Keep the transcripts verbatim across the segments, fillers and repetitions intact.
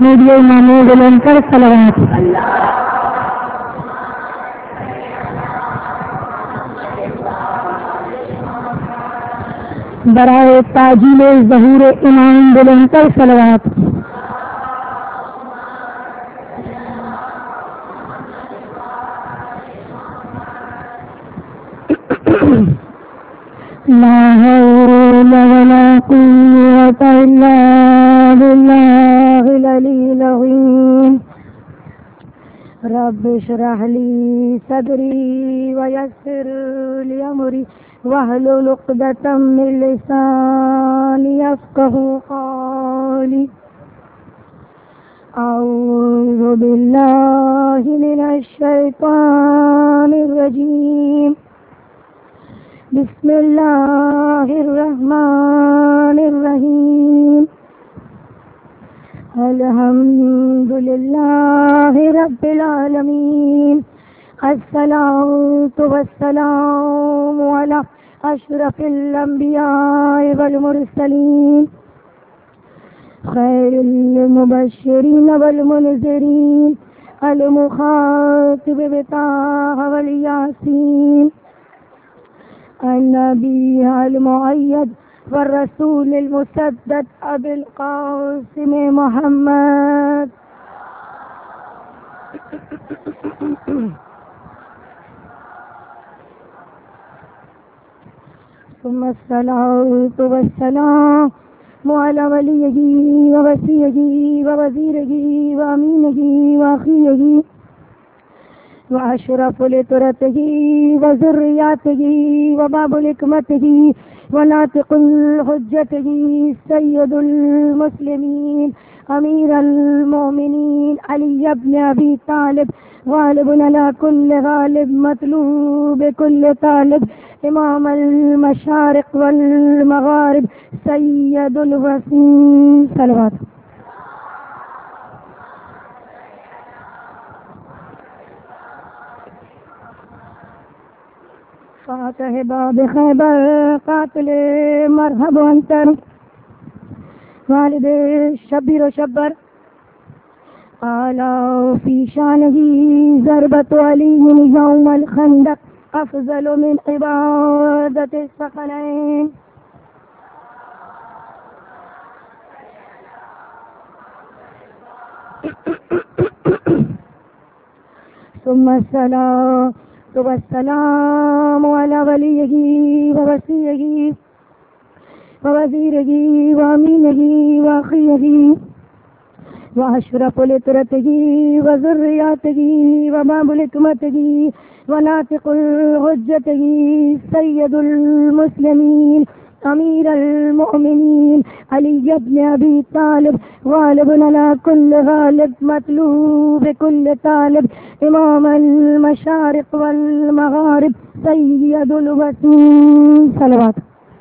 Media امام بلند پر صلوات. برائے تاجیل ظہور امام بلند پر صلوات. لا حول ولا قوة إلا بالله العلي العظيم. رب اشرح لي صدري ويسر لي أمري واحلل عقدة من لساني يفقهوا قولي. أعوذ بالله من الشيطان الرجيم. بسم الله الرحمن الرحيم. الحمد لله رب العالمين. الصلاة والسلام على أشرف الأنبياء والمرسلين خير المبشرين والمنذرين المخاطب بطه والياسين النبي المؤيد والرسول المسدد أبي القاسم محمد ثم الصلاة والسلام على وليه ووصيه ووزيره وأمينه وأخيه وأشرف لترته وذرياته وباب حكمته وناطق حجته سيد المسلمين أمير المؤمنين علي بن أبي طالب غالب على كل غالب مطلوب كل طالب إمام المشارق والمغارب سيد الوسيم صلوات. فاتح باب خیبر قاتل مرحب انتر والد شبیر و شبر آلا فی شانہی ضربت علی یوم الخندق افضل من عبادت الثقلین. ثم الصلاة والسلام على وليه ووصيه ووزيره وأمينه وأخيه وأشرف لترته وذرياته وباب حكمته وناطق حجته سيد المسلمين أمير المؤمنين علي بن أبي طالب غالب على كل غالب مطلوب كل طالب إمام المشارق والمغارب سيد الوسيم صلوات.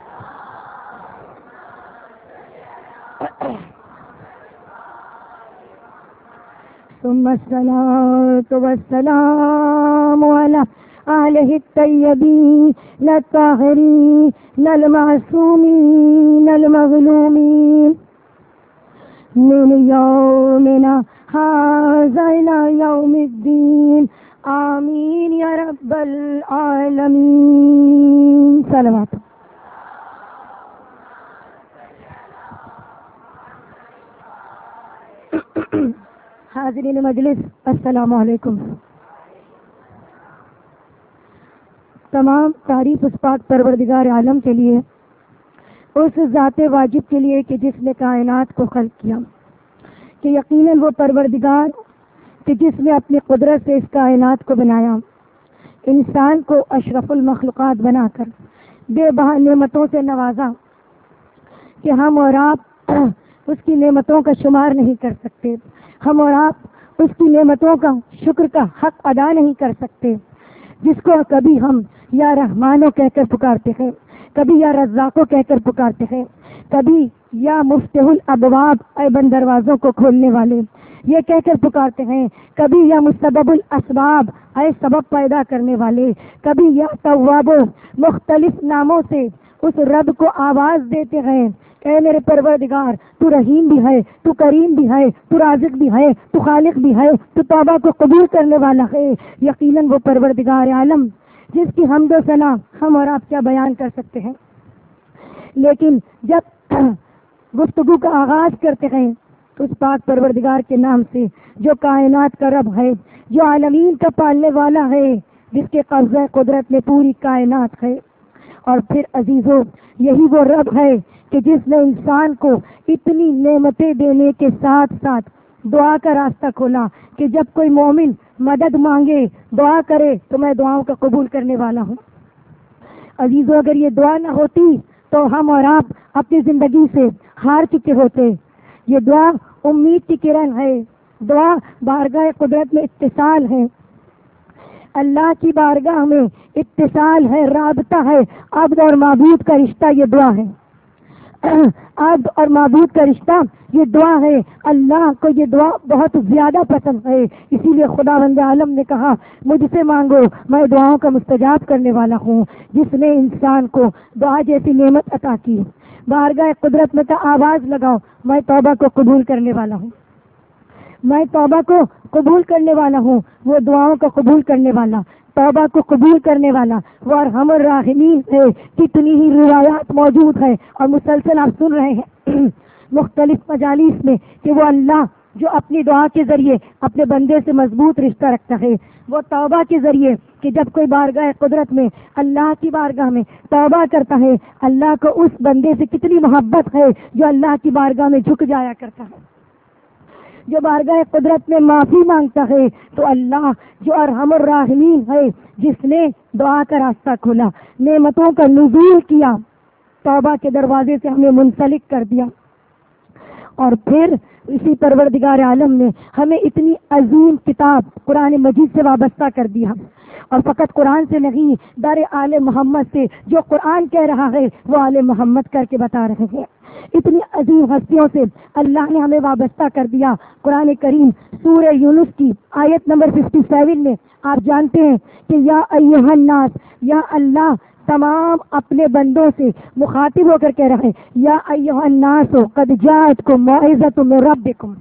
ثم الصلاة والسلام على آله الطيبين الطاهرين المعصومين المظلومين من يومنا هذا إلى يوم الدين آمين يا رب العالمين صلوات. حاضرین مجلس السلام علیکم. تمام تعریف اس پاک پروردگار عالم کے لیے، اس ذات واجب کے لیے کہ جس نے کائنات کو خلق کیا، کہ یقیناً وہ پروردگار کہ جس نے اپنی قدرت سے اس کائنات کو بنایا، انسان کو اشرف المخلوقات بنا کر بے بہا نعمتوں سے نوازا کہ ہم اور آپ اس کی نعمتوں کا شمار نہیں کر سکتے، ہم اور آپ اس کی نعمتوں کا شکر کا حق ادا نہیں کر سکتے، جس کو کبھی ہم یا رحمانو کہہ کر پکارتے ہیں، کبھی یا رزاقو کہہ کر پکارتے ہیں، کبھی یا مفتح الابواب اے بند دروازوں کو کھولنے والے یہ کہہ کر پکارتے ہیں، کبھی یا مسبب الاسباب اے سبب پیدا کرنے والے، کبھی یا توابو، مختلف ناموں سے اس رب کو آواز دیتے ہیں اے میرے پروردگار تو رحیم بھی ہے، تو کریم بھی ہے، تو رازق بھی ہے، تو خالق بھی ہے، تو توبہ کو قبول کرنے والا ہے۔ یقیناً وہ پروردگار عالم جس کی حمد و ثنا ہم اور آپ کیا بیان کر سکتے ہیں، لیکن جب گفتگو کا آغاز کرتے ہیں تو اس پاک پروردگار کے نام سے جو کائنات کا رب ہے، جو عالمین کا پالنے والا ہے، جس کے قبضہ قدرت میں پوری کائنات ہے۔ اور پھر عزیزو یہی وہ رب ہے کہ جس نے انسان کو اتنی نعمتیں دینے کے ساتھ ساتھ دعا کا راستہ کھولا کہ جب کوئی مومن مدد مانگے، دعا کرے تو میں دعاؤں کا قبول کرنے والا ہوں۔ عزیزو اگر یہ دعا نہ ہوتی تو ہم اور آپ اپنی زندگی سے ہار چکے ہوتے۔ یہ دعا امید کی کرن ہے، دعا بارگاہ قدرت میں اتصال ہے، اللہ کی بارگاہ میں اتصال ہے، رابطہ ہے، عبد اور معبود کا رشتہ یہ دعا ہے۔ عبد اور معبود کا رشتہ یہ دعا ہے۔ اللہ کو یہ دعا بہت زیادہ پسند ہے، اسی لیے خداوند عالم نے کہا مجھ سے مانگو میں دعاؤں کا مستجاب کرنے والا ہوں۔ جس نے انسان کو دعا جیسی نعمت عطا کی، بارگاہ قدرت میں کا آواز لگاؤ میں توبہ کو قبول کرنے والا ہوں، میں توبہ کو قبول کرنے والا ہوں۔ وہ دعاؤں کو قبول کرنے والا، توبہ کو قبول کرنے والا وہ ارحم الراحمین ہے۔ کتنی ہی روایات موجود ہے اور مسلسل آپ سن رہے ہیں مختلف مجالس میں کہ وہ اللہ جو اپنی دعا کے ذریعے اپنے بندے سے مضبوط رشتہ رکھتا ہے، وہ توبہ کے ذریعے کہ جب کوئی بارگاہ قدرت میں اللہ کی بارگاہ میں توبہ کرتا ہے، اللہ کو اس بندے سے کتنی محبت ہے جو اللہ کی بارگاہ میں جھک جایا کرتا ہے، جو بارگاہ قدرت میں معافی مانگتا ہے، تو اللہ جو ارحم الراحمین ہے، جس نے دعا کا راستہ کھولا، نعمتوں کا نزول کیا، توبہ کے دروازے سے ہمیں منسلک کر دیا، اور پھر اسی پروردگار عالم نے ہمیں اتنی عظیم کتاب قرآن مجید سے وابستہ کر دیا، اور فقط قرآن سے نہیں، در آل محمد سے جو قرآن کہہ رہا ہے وہ آل محمد کر کے بتا رہے ہیں۔ اتنی عظیم ہستیوں سے اللہ نے ہمیں وابستہ کر دیا۔ قرآن کریم سورہ یونس کی آیت نمبر سیون میں آپ جانتے ہیں کہ یا ایھا الناس، یا اللہ تمام اپنے بندوں سے مخاطب ہو کر کہہ رہے ہیں یا ایھا الناس قد جاءتکم موعظۃ من ربکم،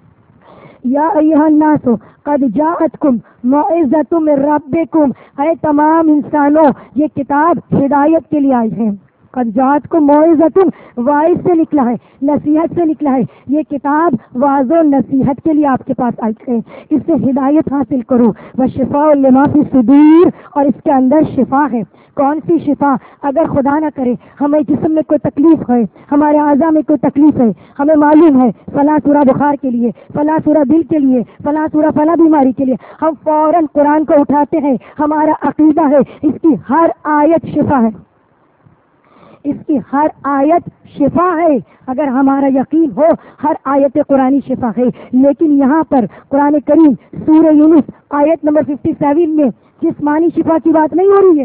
یا ایھا الناس قد جاءتکم موعظۃ من ربکم، اے تمام انسانوں یہ کتاب ہدایت کے لیے آئی ہے۔ قد جاءتکم موعظۃ واعظ سے نکلا ہے، نصیحت سے نکلا ہے، یہ کتاب واعظ و نصیحت کے لیے آپ کے پاس آئی ہے، اس سے ہدایت حاصل کرو۔ وشفاء لما فی الصدور، اور اس کے اندر شفا ہے۔ کون سی شفا؟ اگر خدا نہ کرے ہمیں جسم میں کوئی تکلیف ہے، ہمارے اعضاء میں کوئی تکلیف ہے، ہمیں معلوم ہے فلاں سورہ بخار کے لیے، فلاں سورہ دل کے لیے، فلاں سورہ فلاں بیماری کے لیے، ہم فوراً قرآن کو اٹھاتے ہیں، ہمارا عقیدہ ہے اس کی ہر آیت شفا ہے، اس کی ہر آیت شفا ہے۔ اگر ہمارا یقین ہو ہر آیت قرآنی شفا ہے، لیکن یہاں پر قرآن کریم سورہ یونس آیت نمبر سیون میں جسمانی شفا کی بات نہیں ہو رہی ہے،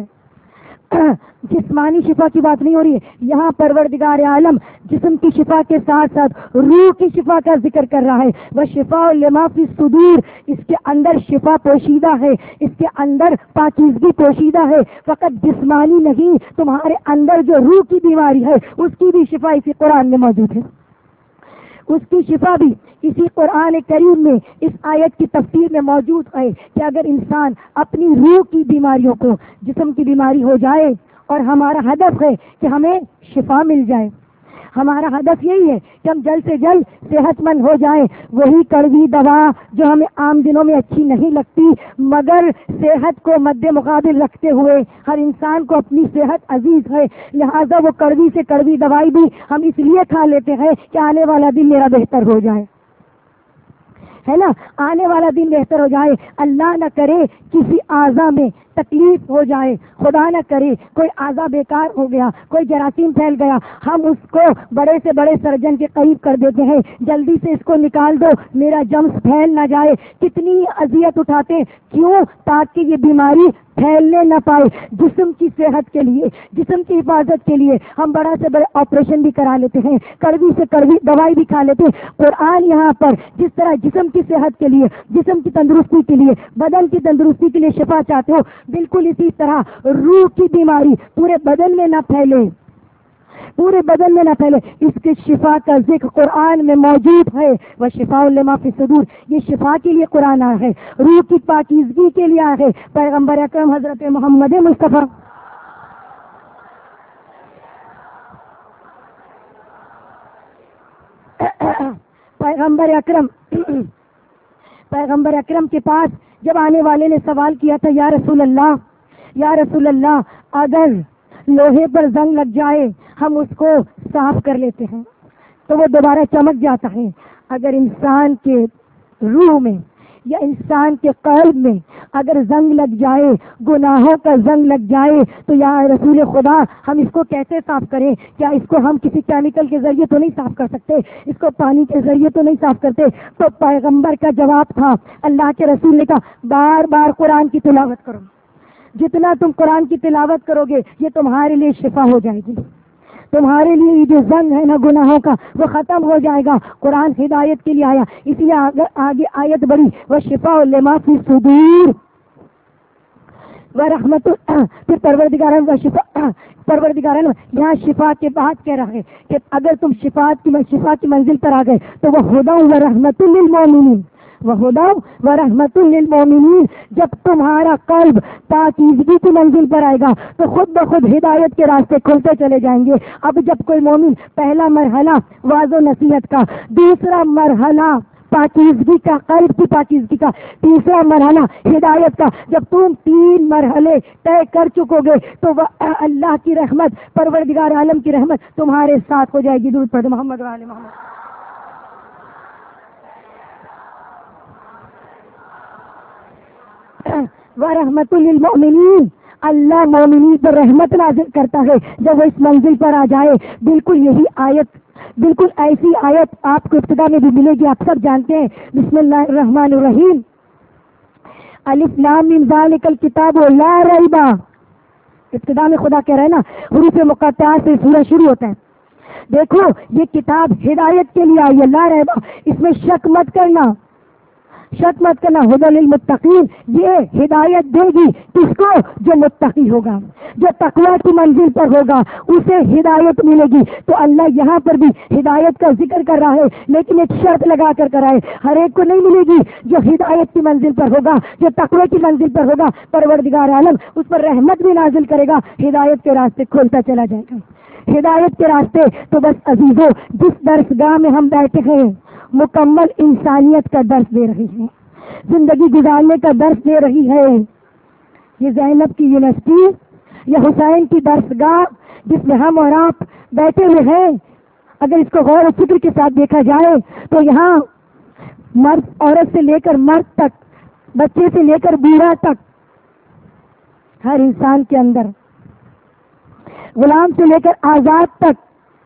جسمانی شفا کی بات نہیں ہو رہی ہے، یہاں پروردگار عالم جسم کی شفا کے ساتھ ساتھ روح کی شفا کا ذکر کر رہا ہے۔ وشفاء لما فی الصدور، اس کے اندر شفا پوشیدہ ہے، اس کے اندر پاکیزگی پوشیدہ ہے، فقط جسمانی نہیں، تمہارے اندر جو روح کی بیماری ہے اس کی بھی شفا اسی قرآن میں موجود ہے، اس کی شفا بھی اسی قرآن کریم میں اس آیت کی تفسیر میں موجود ہے کہ اگر انسان اپنی روح کی بیماریوں کو، جسم کی بیماری ہو جائے، اور ہمارا ہدف ہے کہ ہمیں شفا مل جائے، ہمارا ہدف یہی ہے کہ ہم جلد سے جلد صحت مند ہو جائیں، وہی کڑوی دوا جو ہمیں عام دنوں میں اچھی نہیں لگتی، مگر صحت کو مد مقابل رکھتے ہوئے ہر انسان کو اپنی صحت عزیز ہے، لہذا وہ کڑوی سے کڑوی دوائی بھی ہم اس لیے کھا لیتے ہیں کہ آنے والا دن میرا بہتر ہو جائے، ہے نا، آنے والا دن بہتر ہو جائے، اللہ نہ کرے کسی اعضاء میں تکلیف ہو جائے، خدا نہ کرے کوئی اعضاء بیکار ہو گیا، کوئی جراثیم پھیل گیا، ہم اس کو بڑے سے بڑے سرجن کے قریب کر دیتے ہیں، جلدی سے اس کو نکال دو میرا جمس پھیل نہ جائے، کتنی اذیت اٹھاتے، کیوں؟ تاکہ یہ بیماری پھیلنے نہ پائے۔ جسم کی صحت کے لیے، جسم کی حفاظت کے لیے ہم بڑا سے بڑے آپریشن بھی کرا لیتے ہیں، کڑوی سے کڑوی دوائی بھی کھا لیتے ہیں۔ قرآن یہاں پر جس طرح جسم کی صحت کے لیے، جسم کی تندرستی کے لیے، بدن کی تندرستی کے لیے شفا چاہتے ہو، بالکل اسی طرح روح کی بیماری پورے بدن میں نہ پھیلے، پورے بدن میں نہ پھیلے. اس کے شفا کا ذکر قرآن میں موجود ہے. وشفاء لما فی الصدور، یہ شفا کے لیے قرآن آیا ہے، روح کی پاکیزگی کے لیے آیا ہے. پیغمبر اکرم حضرت محمد مصطفیٰ پیغمبر اکرم پیغمبر اکرم کے پاس جب آنے والے نے سوال کیا تھا، یا رسول اللہ یا رسول اللہ اگر لوہے پر زنگ لگ جائے ہم اس کو صاف کر لیتے ہیں تو وہ دوبارہ چمک جاتا ہے، اگر انسان کے روح میں یا انسان کے قلب میں اگر زنگ لگ جائے، گناہوں کا زنگ لگ جائے، تو یا رسول خدا ہم اس کو کیسے صاف کریں؟ کیا اس کو ہم کسی کیمیکل کے ذریعے تو نہیں صاف کر سکتے؟ اس کو پانی کے ذریعے تو نہیں صاف کرتے؟ تو پیغمبر کا جواب تھا، اللہ کے رسول نے کہا بار بار قرآن کی تلاوت کرو. جتنا تم قرآن کی تلاوت کرو گے یہ تمہارے لیے شفا ہو جائے گی، تمہارے لیے یہ جو زنگ ہے نا گناہوں کا وہ ختم ہو جائے گا. قرآن ہدایت کے لیے آیا، اس لیے آگے آیت بڑی وشفاء لما فی الصدور ورحمت. پھر پروردگارن و شفا پروردگارن یہاں شفا کے بعد کہہ رہا ہے کہ اگر تم شفا کی شفا کی منزل پر آ گئے تو وہ ہدی و رحمت للمؤمنین، وہدی و رحمت للمؤمنین. جب تمہارا قلب پاکیزگی کی منزل پر آئے گا تو خود بخود ہدایت کے راستے کھلتے چلے جائیں گے. اب جب کوئی مومن پہلا مرحلہ واعظ و نصیحت کا، دوسرا مرحلہ پاکیزگی کا، قلب کی پاکیزگی کا، تیسرا مرحلہ ہدایت کا، جب تم تین مرحلے طے کر چکو گے تو وہ اللہ کی رحمت، پروردگار عالم کی رحمت تمہارے ساتھ ہو جائے گی. درود پڑھ محمد و آل محمد. ورحمت للمؤمنین، اللہ مومنین پر رحمت نازل کرتا ہے جب وہ اس منزل پر آ جائے. بالکل یہی آیت، بالکل ایسی آیت آپ کو ابتدا میں بھی ملے گی. آپ سب جانتے ہیں بسم اللہ الرحمن الرحیم، الف لام میم ذالک الکتاب لا ریب. ابتدا میں خدا کہہ رہا ہے نا، حروف مقطعات سے سورہ شروع ہوتا ہے. دیکھو یہ کتاب ہدایت کے لیے آئی ہے، لا ریب، اس میں شک مت کرنا، شک مت کرنا. ہدی للمتقین، یہ ہدایت دے گی کس کو؟ جو متقی ہوگا، جو تقوی کی منزل پر ہوگا اسے ہدایت ملے گی. تو اللہ یہاں پر بھی ہدایت کا ذکر کر رہا ہے، لیکن ایک شرط لگا کر کر رہا ہے، ہر ایک کو نہیں ملے گی. جو ہدایت کی منزل پر ہوگا، جو تقوی کی منزل پر ہوگا، پروردگار عالم اس پر رحمت بھی نازل کرے گا، ہدایت کے راستے کھولتا چلا جائے گا. ہدایت کے راستے تو بس عزیزو، جس درسگاہ میں ہم بیٹھے ہیں مکمل انسانیت کا درس دے رہی ہے، زندگی گزارنے کا درس دے رہی ہے. یہ زینب کی یونیورسٹی یا حسین کی درسگاہ جس میں ہم اور آپ بیٹھے ہوئے ہیں، اگر اس کو غور و فکر کے ساتھ دیکھا جائے تو یہاں مرد، عورت سے لے کر مرد تک، بچے سے لے کر بوڑھا تک، ہر انسان کے اندر، غلام سے لے کر آزاد تک،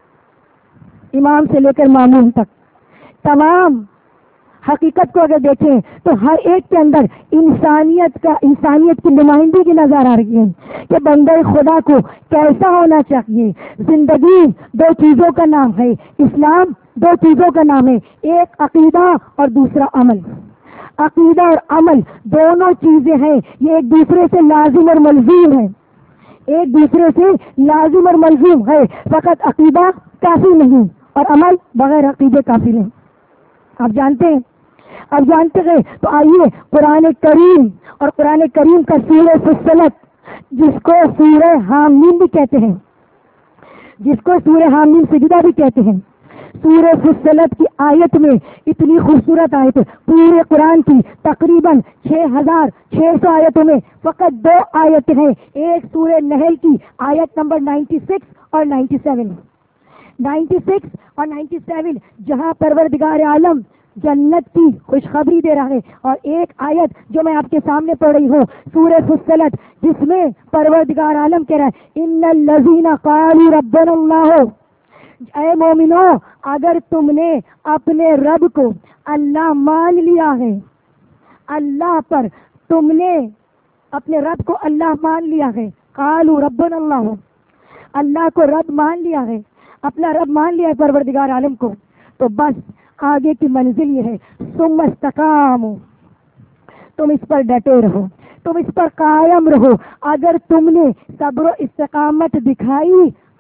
امام سے لے کر مامون تک، تمام حقیقت کو اگر دیکھیں تو ہر ایک کے اندر انسانیت کا انسانیت کی نمائندگی نظر آ رہی ہے کہ بندے خدا کو کیسا ہونا چاہیے. زندگی دو چیزوں کا نام ہے، اسلام دو چیزوں کا نام ہے، ایک عقیدہ اور دوسرا عمل. عقیدہ اور عمل دونوں چیزیں ہیں، یہ ایک دوسرے سے لازم اور ملزوم ہے، ایک دوسرے سے لازم اور ملزوم ہے. فقط عقیدہ کافی نہیں اور عمل بغیر عقیدے کافی نہیں. آپ جانتے ہیں، اب جانتے ہیں تو آئیے قرآن کریم اور قرآن کریم کا سورہ فصلت، جس کو سورہ حامیم بھی کہتے ہیں، جس کو سورہ حامیم سجدہ بھی کہتے ہیں، سورہ فصلت کی آیت میں اتنی خوبصورت آیت، پورے قرآن کی تقریباً چھ ہزار چھ سو آیتوں میں فقط دو آیتیں ہیں. ایک سورہ نحل کی آیت نمبر نائنٹی سکس اور نائنٹی سیون نائنٹی سکس اور نائنٹی سیون جہاں پروردگار عالم جنت کی خوشخبری دے رہا ہے، اور ایک آیت جو میں آپ کے سامنے پڑھ رہی ہوں سورہ فصلت، جس میں پروردگار عالم کہہ رہا ہے ان الذین قالوا ربنا اللہ. اے مومنو، اگر تم نے اپنے رب کو اللہ مان لیا ہے، اللہ پر تم نے اپنے رب کو اللہ مان لیا ہے، قالوا ربنا اللہ، اللہ کو رب مان لیا ہے، اپنا رب مان لیا ہے پروردگار عالم کو، تو بس آگے کی منزل یہ ہے ثم استقاموا، تم اس پر ڈٹے رہو، تم اس پر قائم رہو. اگر تم نے صبر و استقامت دکھائی،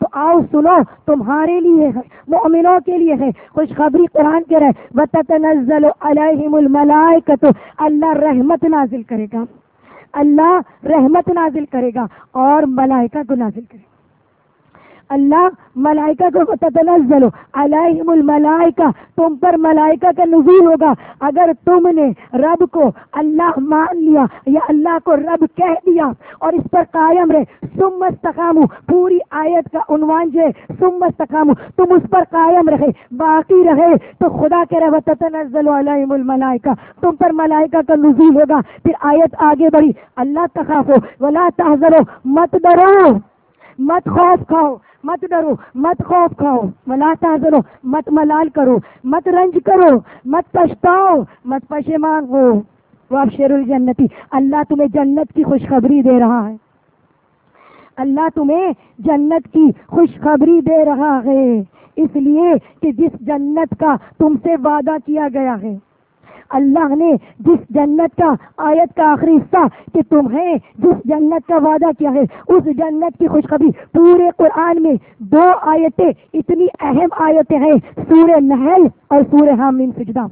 تو آؤ سنو، تمہارے لیے ہے، مومنوں کے لیے ہے خوشخبری قرآن کے رہے وَتَتَنَزَّلُ عَلَيْهِمُ الْمَلَائِكَةُ، اللہ رحمت نازل کرے گا، اللہ رحمت نازل کرے گا اور ملائکہ کو نازل کرے گا۔ اللہ ملائکہ کو تتنزل علیہم الملائکہ، تم پر ملائکہ کا نزول ہوگا اگر تم نے رب کو اللہ مان لیا یا اللہ کو رب کہہ دیا اور اس پر قائم رہے۔ ثم استقاموا، پوری آیت کا عنوان جو ہے ثم استقاموا، تم اس پر قائم رہے، باقی رہے تو خدا کہہ رہا تتنزل علیہم الملائکہ، تم پر ملائکہ کا نزول ہوگا۔ پھر آیت آگے بڑھی، اللہ تخافوا ولا تحزنوا، مت ڈرو، مت خوف کھاؤ، مت ڈرو، مت خوف کھاؤ، ولا تحزنوا، مت ملال کرو، مت رنج کرو، مت پچھتاؤ، مت پشیمان ہو۔ وابشروا الجنتی، اللہ تمہیں جنت کی خوشخبری دے رہا ہے، اللہ تمہیں جنت کی خوشخبری دے رہا ہے، اس لیے کہ جس جنت کا تم سے وعدہ کیا گیا ہے، اللہ نے جس جنت کا آیت کا آخری حصہ کہ تمہیں جس جنت کا وعدہ کیا ہے اس جنت کی خوشخبری پورے قرآن میں دو آیتیں اتنی اہم آیتیں ہیں، سورہ نحل اور سورہ حامیم سجدہ،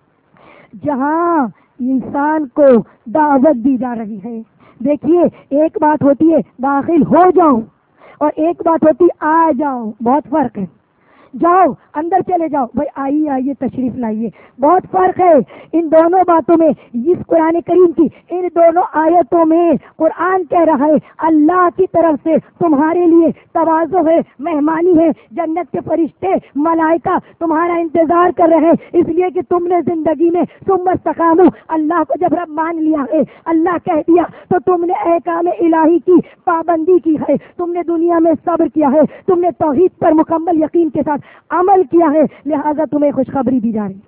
جہاں انسان کو دعوت دی جا رہی ہے۔ دیکھیے، ایک بات ہوتی ہے داخل ہو جاؤ اور ایک بات ہوتی آ جاؤ، بہت فرق ہے۔ جاؤ اندر چلے جاؤ، بھائی آئیے آئیے تشریف لائیے، بہت فرق ہے ان دونوں باتوں میں۔ اس قرآن کریم کی ان دونوں آیتوں میں قرآن کہہ رہا ہے اللہ کی طرف سے تمہارے لیے تواضع ہے، مہمانی ہے، جنت کے فرشتے ملائکہ تمہارا انتظار کر رہے ہیں، اس لیے کہ تم نے زندگی میں ثم استقاموا، اللہ کو جب رب مان لیا ہے، اللہ کہہ دیا تو تم نے احکام الہی کی پابندی کی ہے، تم نے دنیا میں صبر کیا ہے، تم نے توحید پر مکمل یقین کے ساتھ عمل کیا ہے، لہذا تمہیں خوشخبری دی جا رہی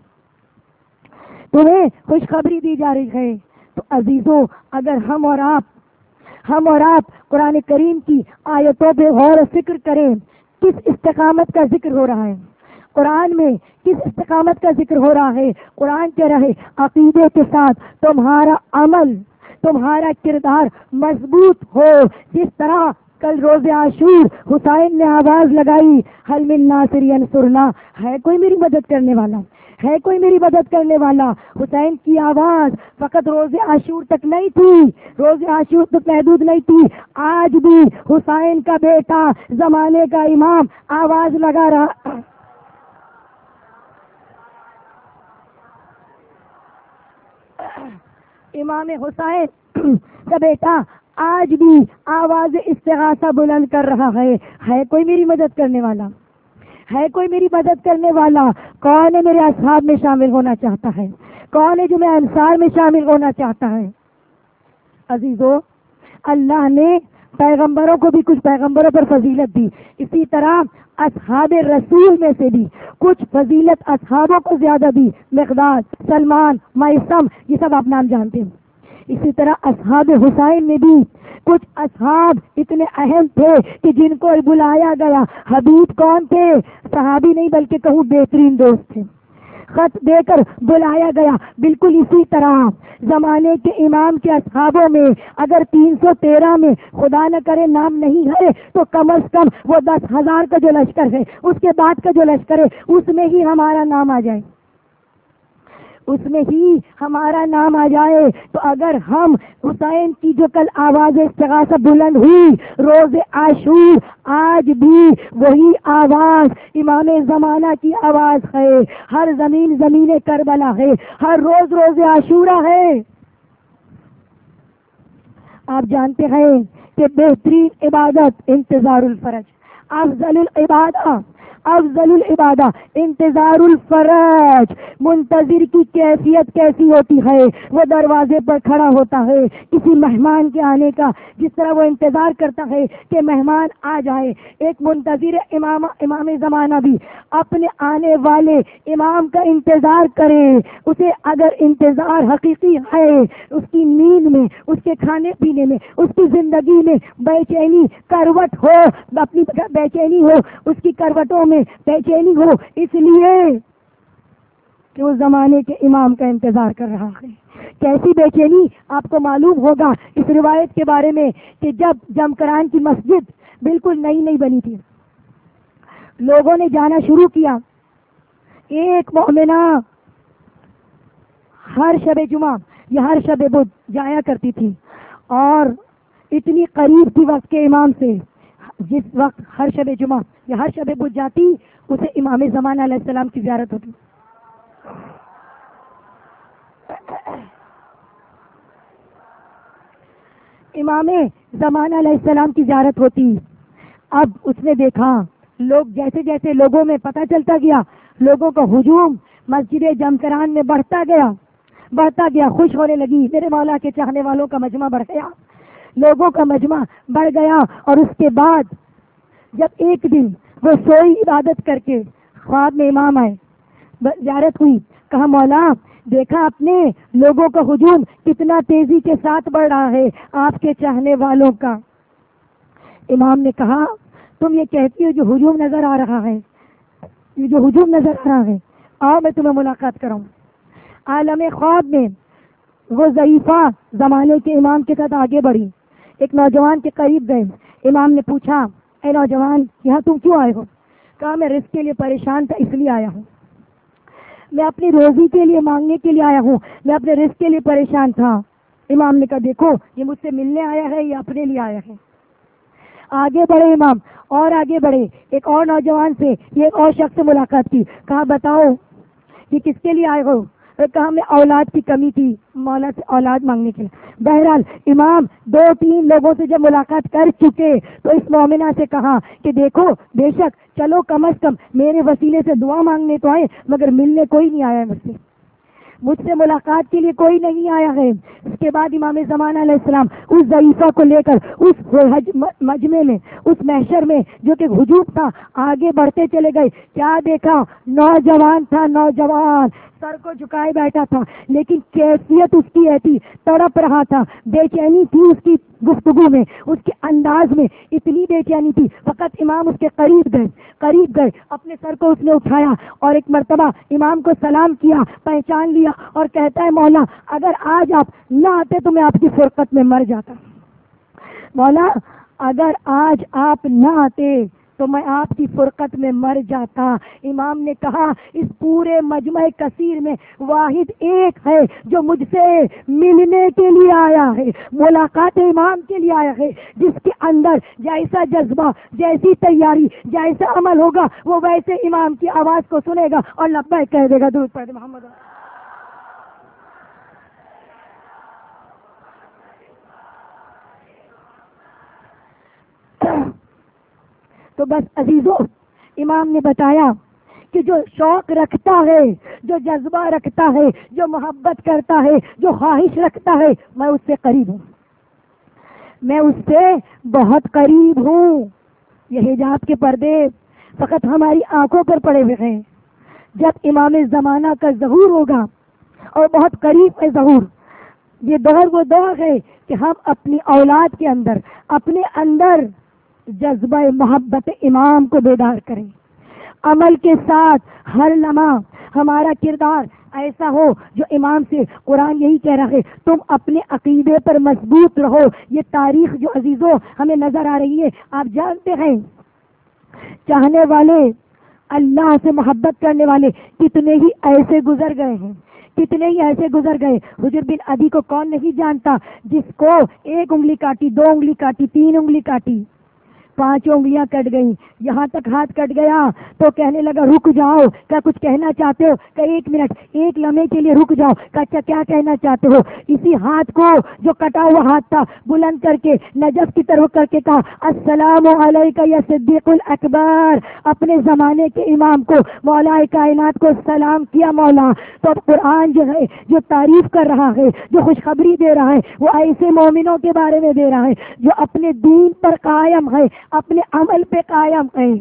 تمہیں خوشخبری دی جا رہی ہے۔ تو عزیزوں، اگر ہم اور آپ ہم اور آپ قرآن کریم کی آیتوں پہ غور و فکر کریں، کس استقامت کا ذکر ہو رہا ہے قرآن میں، کس استقامت کا ذکر ہو رہا ہے؟ قرآن کہہ رہے عقیدے کے ساتھ تمہارا عمل، تمہارا کردار مضبوط ہو، جس طرح کل روز عاشور حسین نے آواز لگائی حل من ناصر ینصرنا، ہے کوئی میری مدد کرنے والا، ہے کوئی میری مدد کرنے والا۔ حسین کی آواز فقط روز عاشور تک نہیں تھی، روز عاشور تک محدود نہیں تھی، آج بھی حسین کا بیٹا زمانے کا امام آواز لگا رہا، امام حسین کا بیٹا آج بھی آواز استغاثہ بلند کر رہا ہے، ہے کوئی میری مدد کرنے والا، ہے کوئی میری مدد کرنے والا؟ کون ہے میرے اصحاب میں شامل ہونا چاہتا ہے؟ کون ہے جو میں انصار میں شامل ہونا چاہتا ہے؟ عزیزو، اللہ نے پیغمبروں کو بھی کچھ پیغمبروں پر فضیلت دی، اسی طرح اصحاب رسول میں سے بھی کچھ فضیلت اصحابوں کو زیادہ دی، مقداد، سلمان، میثم، یہ سب آپ نام جانتے ہیں۔ اسی طرح اصحاب حسین میں بھی کچھ اصحاب اتنے اہم تھے کہ جن کو بلایا گیا۔ حبیب کون تھے؟ صحابی نہیں بلکہ کہوں بہترین دوست تھے، خط دے کر بلایا گیا۔ بالکل اسی طرح زمانے کے امام کے اصحابوں میں اگر تین سو تیرہ میں خدا نہ کرے نام نہیں ہے تو کم از کم وہ دس ہزار کا جو لشکر ہے، اس کے بعد کا جو لشکر ہے، اس میں ہی ہمارا نام آ جائے، اس میں ہی ہمارا نام آ جائے۔ تو اگر ہم حسین کی جو کل آواز استغاثہ بلند ہوئی روز عاشور، آج بھی وہی آواز امام زمانہ کی آواز ہے، ہر زمین زمین کربلا ہے، ہر روز روز عاشورہ ہے۔ آپ جانتے ہیں کہ بہترین عبادت انتظار الفرج، افضل العبادہ افضل العبادہ انتظار الفرج۔ منتظر کی کیفیت کیسی ہوتی ہے؟ وہ دروازے پر کھڑا ہوتا ہے کسی مہمان کے آنے کا، جس طرح وہ انتظار کرتا ہے کہ مہمان آ جائے۔ ایک منتظر امام امام زمانہ بھی اپنے آنے والے امام کا انتظار کرے، اسے اگر انتظار حقیقی ہے، اس کی نیند میں، اس کے کھانے پینے میں، اس کی زندگی میں بے چینی کروٹ ہو، اپنی بے چینی ہو، اس کی کروٹوں میں بے چینی ہو، اس لیے کہ وہ زمانے کے امام کا انتظار کر رہا ہے۔ کیسی بے چینی آپ کو معلوم ہوگا اس روایت کے بارے میں کہ جب جمکران کی مسجد بالکل نئی نئی بنی تھی، لوگوں نے جانا شروع کیا. ایک مومنہ ہر شب جمعہ یا ہر شب بدھ جایا کرتی تھی اور اتنی قریب تھی وقت کے امام سے، جس وقت ہر شب جمعہ یا ہر شب بدھ جاتی اسے امام زمانہ علیہ السلام کی زیارت ہوتی. امام زمانہ علیہ السلام کی زیارت ہوتی. اب اس نے دیکھا لوگ جیسے جیسے لوگوں میں پتہ چلتا گیا، لوگوں کا ہجوم مسجد جمکران میں بڑھتا گیا بڑھتا گیا خوش ہونے لگی. میرے مولا کے چاہنے والوں کا مجمع بڑھ گیا، لوگوں کا مجمع بڑھ گیا. اور اس کے بعد جب ایک دن وہ سوئی عبادت کر کے خواب میں امام آئے، زیارت ہوئی، کہا مولا دیکھا آپ نے لوگوں کا ہجوم کتنا تیزی کے ساتھ بڑھ رہا ہے آپ کے چاہنے والوں کا. امام نے کہا تم یہ کہتی ہو جو ہجوم نظر آ رہا ہے، یہ جو ہجوم نظر آ رہا ہے، آؤ میں تمہیں ملاقات کراؤں. عالم خواب میں وہ ضعیفہ زمانے کے امام کے ساتھ آگے بڑھی، ایک نوجوان کے قریب گئے. امام نے پوچھا اے نوجوان یہاں تم کیوں آئے ہو؟ کہا میں رزق کے لیے پریشان تھا اس لیے آیا ہوں، میں اپنی روزی کے لیے مانگنے کے لیے آیا ہوں، میں اپنے رزق کے لیے پریشان تھا. امام نے کہا دیکھو یہ مجھ سے ملنے آیا ہے یا اپنے لیے آیا ہے. آگے بڑھے امام اور آگے بڑھے، ایک اور نوجوان سے یہ ایک اور شخص سے ملاقات کی. کہا بتاؤ یہ کس کے لیے آئے ہو؟ کہا میں اولاد کی کمی تھی مولا سے اولاد مانگنے کے لیے. بہرحال امام دو تین لوگوں سے جب ملاقات کر چکے تو اس مومنہ سے کہا کہ دیکھو بے شک چلو کم از کم میرے وسیلے سے دعا مانگنے تو آئے مگر ملنے کوئی نہیں آیا مجھ سے، مجھ سے ملاقات کے لیے کوئی نہیں آیا ہے. اس کے بعد امام زمانہ علیہ السلام اس ضعیفہ کو لے کر اس مجمع میں اس محشر میں جو کہ ہجوم تھا آگے بڑھتے چلے گئے. کیا دیکھا؟ نوجوان تھا، نوجوان سر کو جھکائے بیٹھا تھا لیکن کیفیت اس کی ایسی تڑپ رہا تھا، بے چینی تھی اس کی گفتگو میں، اس کے انداز میں اتنی بے چینی تھی. فقط امام اس کے قریب گئے قریب گئے اپنے سر کو اس نے اٹھایا اور ایک مرتبہ امام کو سلام کیا، پہچان لیا اور کہتا ہے مولا اگر آج آپ نہ آتے تو میں آپ کی فرقت میں مر جاتا. مولا اگر آج آپ نہ آتے تو میں آپ کی فرقت میں مر جاتا. امام نے کہا اس پورے مجمع کثیر میں واحد ایک ہے جو مجھ سے ملنے کے لیے آیا ہے، ملاقات امام کے لیے آیا ہے، جس کے اندر جیسا جذبہ، جیسی تیاری، جیسا عمل ہوگا وہ ویسے امام کی آواز کو سنے گا اور لبیک کہہ دے گا. درود پڑھ محمد. تو بس عزیزو امام نے بتایا کہ جو شوق رکھتا ہے، جو جذبہ رکھتا ہے، جو محبت کرتا ہے، جو خواہش رکھتا ہے، میں اس سے قریب ہوں، میں اس سے بہت قریب ہوں. یہ حجاب کے پردے فقط ہماری آنکھوں پر پڑے ہوئے ہیں. جب امام زمانہ کا ظہور ہوگا اور بہت قریب ہے ظہور، یہ دور وہ دور ہے کہ ہم اپنی اولاد کے اندر اپنے اندر جذبہ محبت امام کو بیدار کریں. عمل کے ساتھ ہر لمحہ ہمارا کردار ایسا ہو جو امام سے قرآن یہی کہہ رہا ہے تم اپنے عقیدے پر مضبوط رہو. یہ تاریخ جو عزیزوں ہمیں نظر آ رہی ہے، آپ جانتے ہیں چاہنے والے، اللہ سے محبت کرنے والے کتنے ہی ایسے گزر گئے ہیں، کتنے ہی ایسے گزر گئے. حجر بن ابی کو کون نہیں جانتا جس کو ایک انگلی کاٹی، دو انگلی کاٹی، تین انگلی کاٹی، پانچ انگلیاں کٹ گئی، یہاں تک ہاتھ کٹ گیا تو کہنے لگا رک جاؤ، کیا کچھ کہنا چاہتے ہو؟ کہ ایک منٹ، ایک لمحے کے لیے رک جاؤ. کہ کیا کہنا چاہتے ہو؟ اسی ہاتھ کو جو کٹا ہوا ہاتھ تھا بلند کر کے نجف کی طرف کر کے کہا السلام علیکہ یا صدیق الاکبر. اپنے زمانے کے امام کو، مولا کائنات کو سلام کیا. مولا تو اب قرآن جو ہے جو تعریف کر رہا ہے، جو خوشخبری دے رہا ہے، وہ ایسے مومنوں کے بارے میں دے رہا ہے جو اپنے دین پر قائم ہے، اپنے عمل پہ قائم ہے.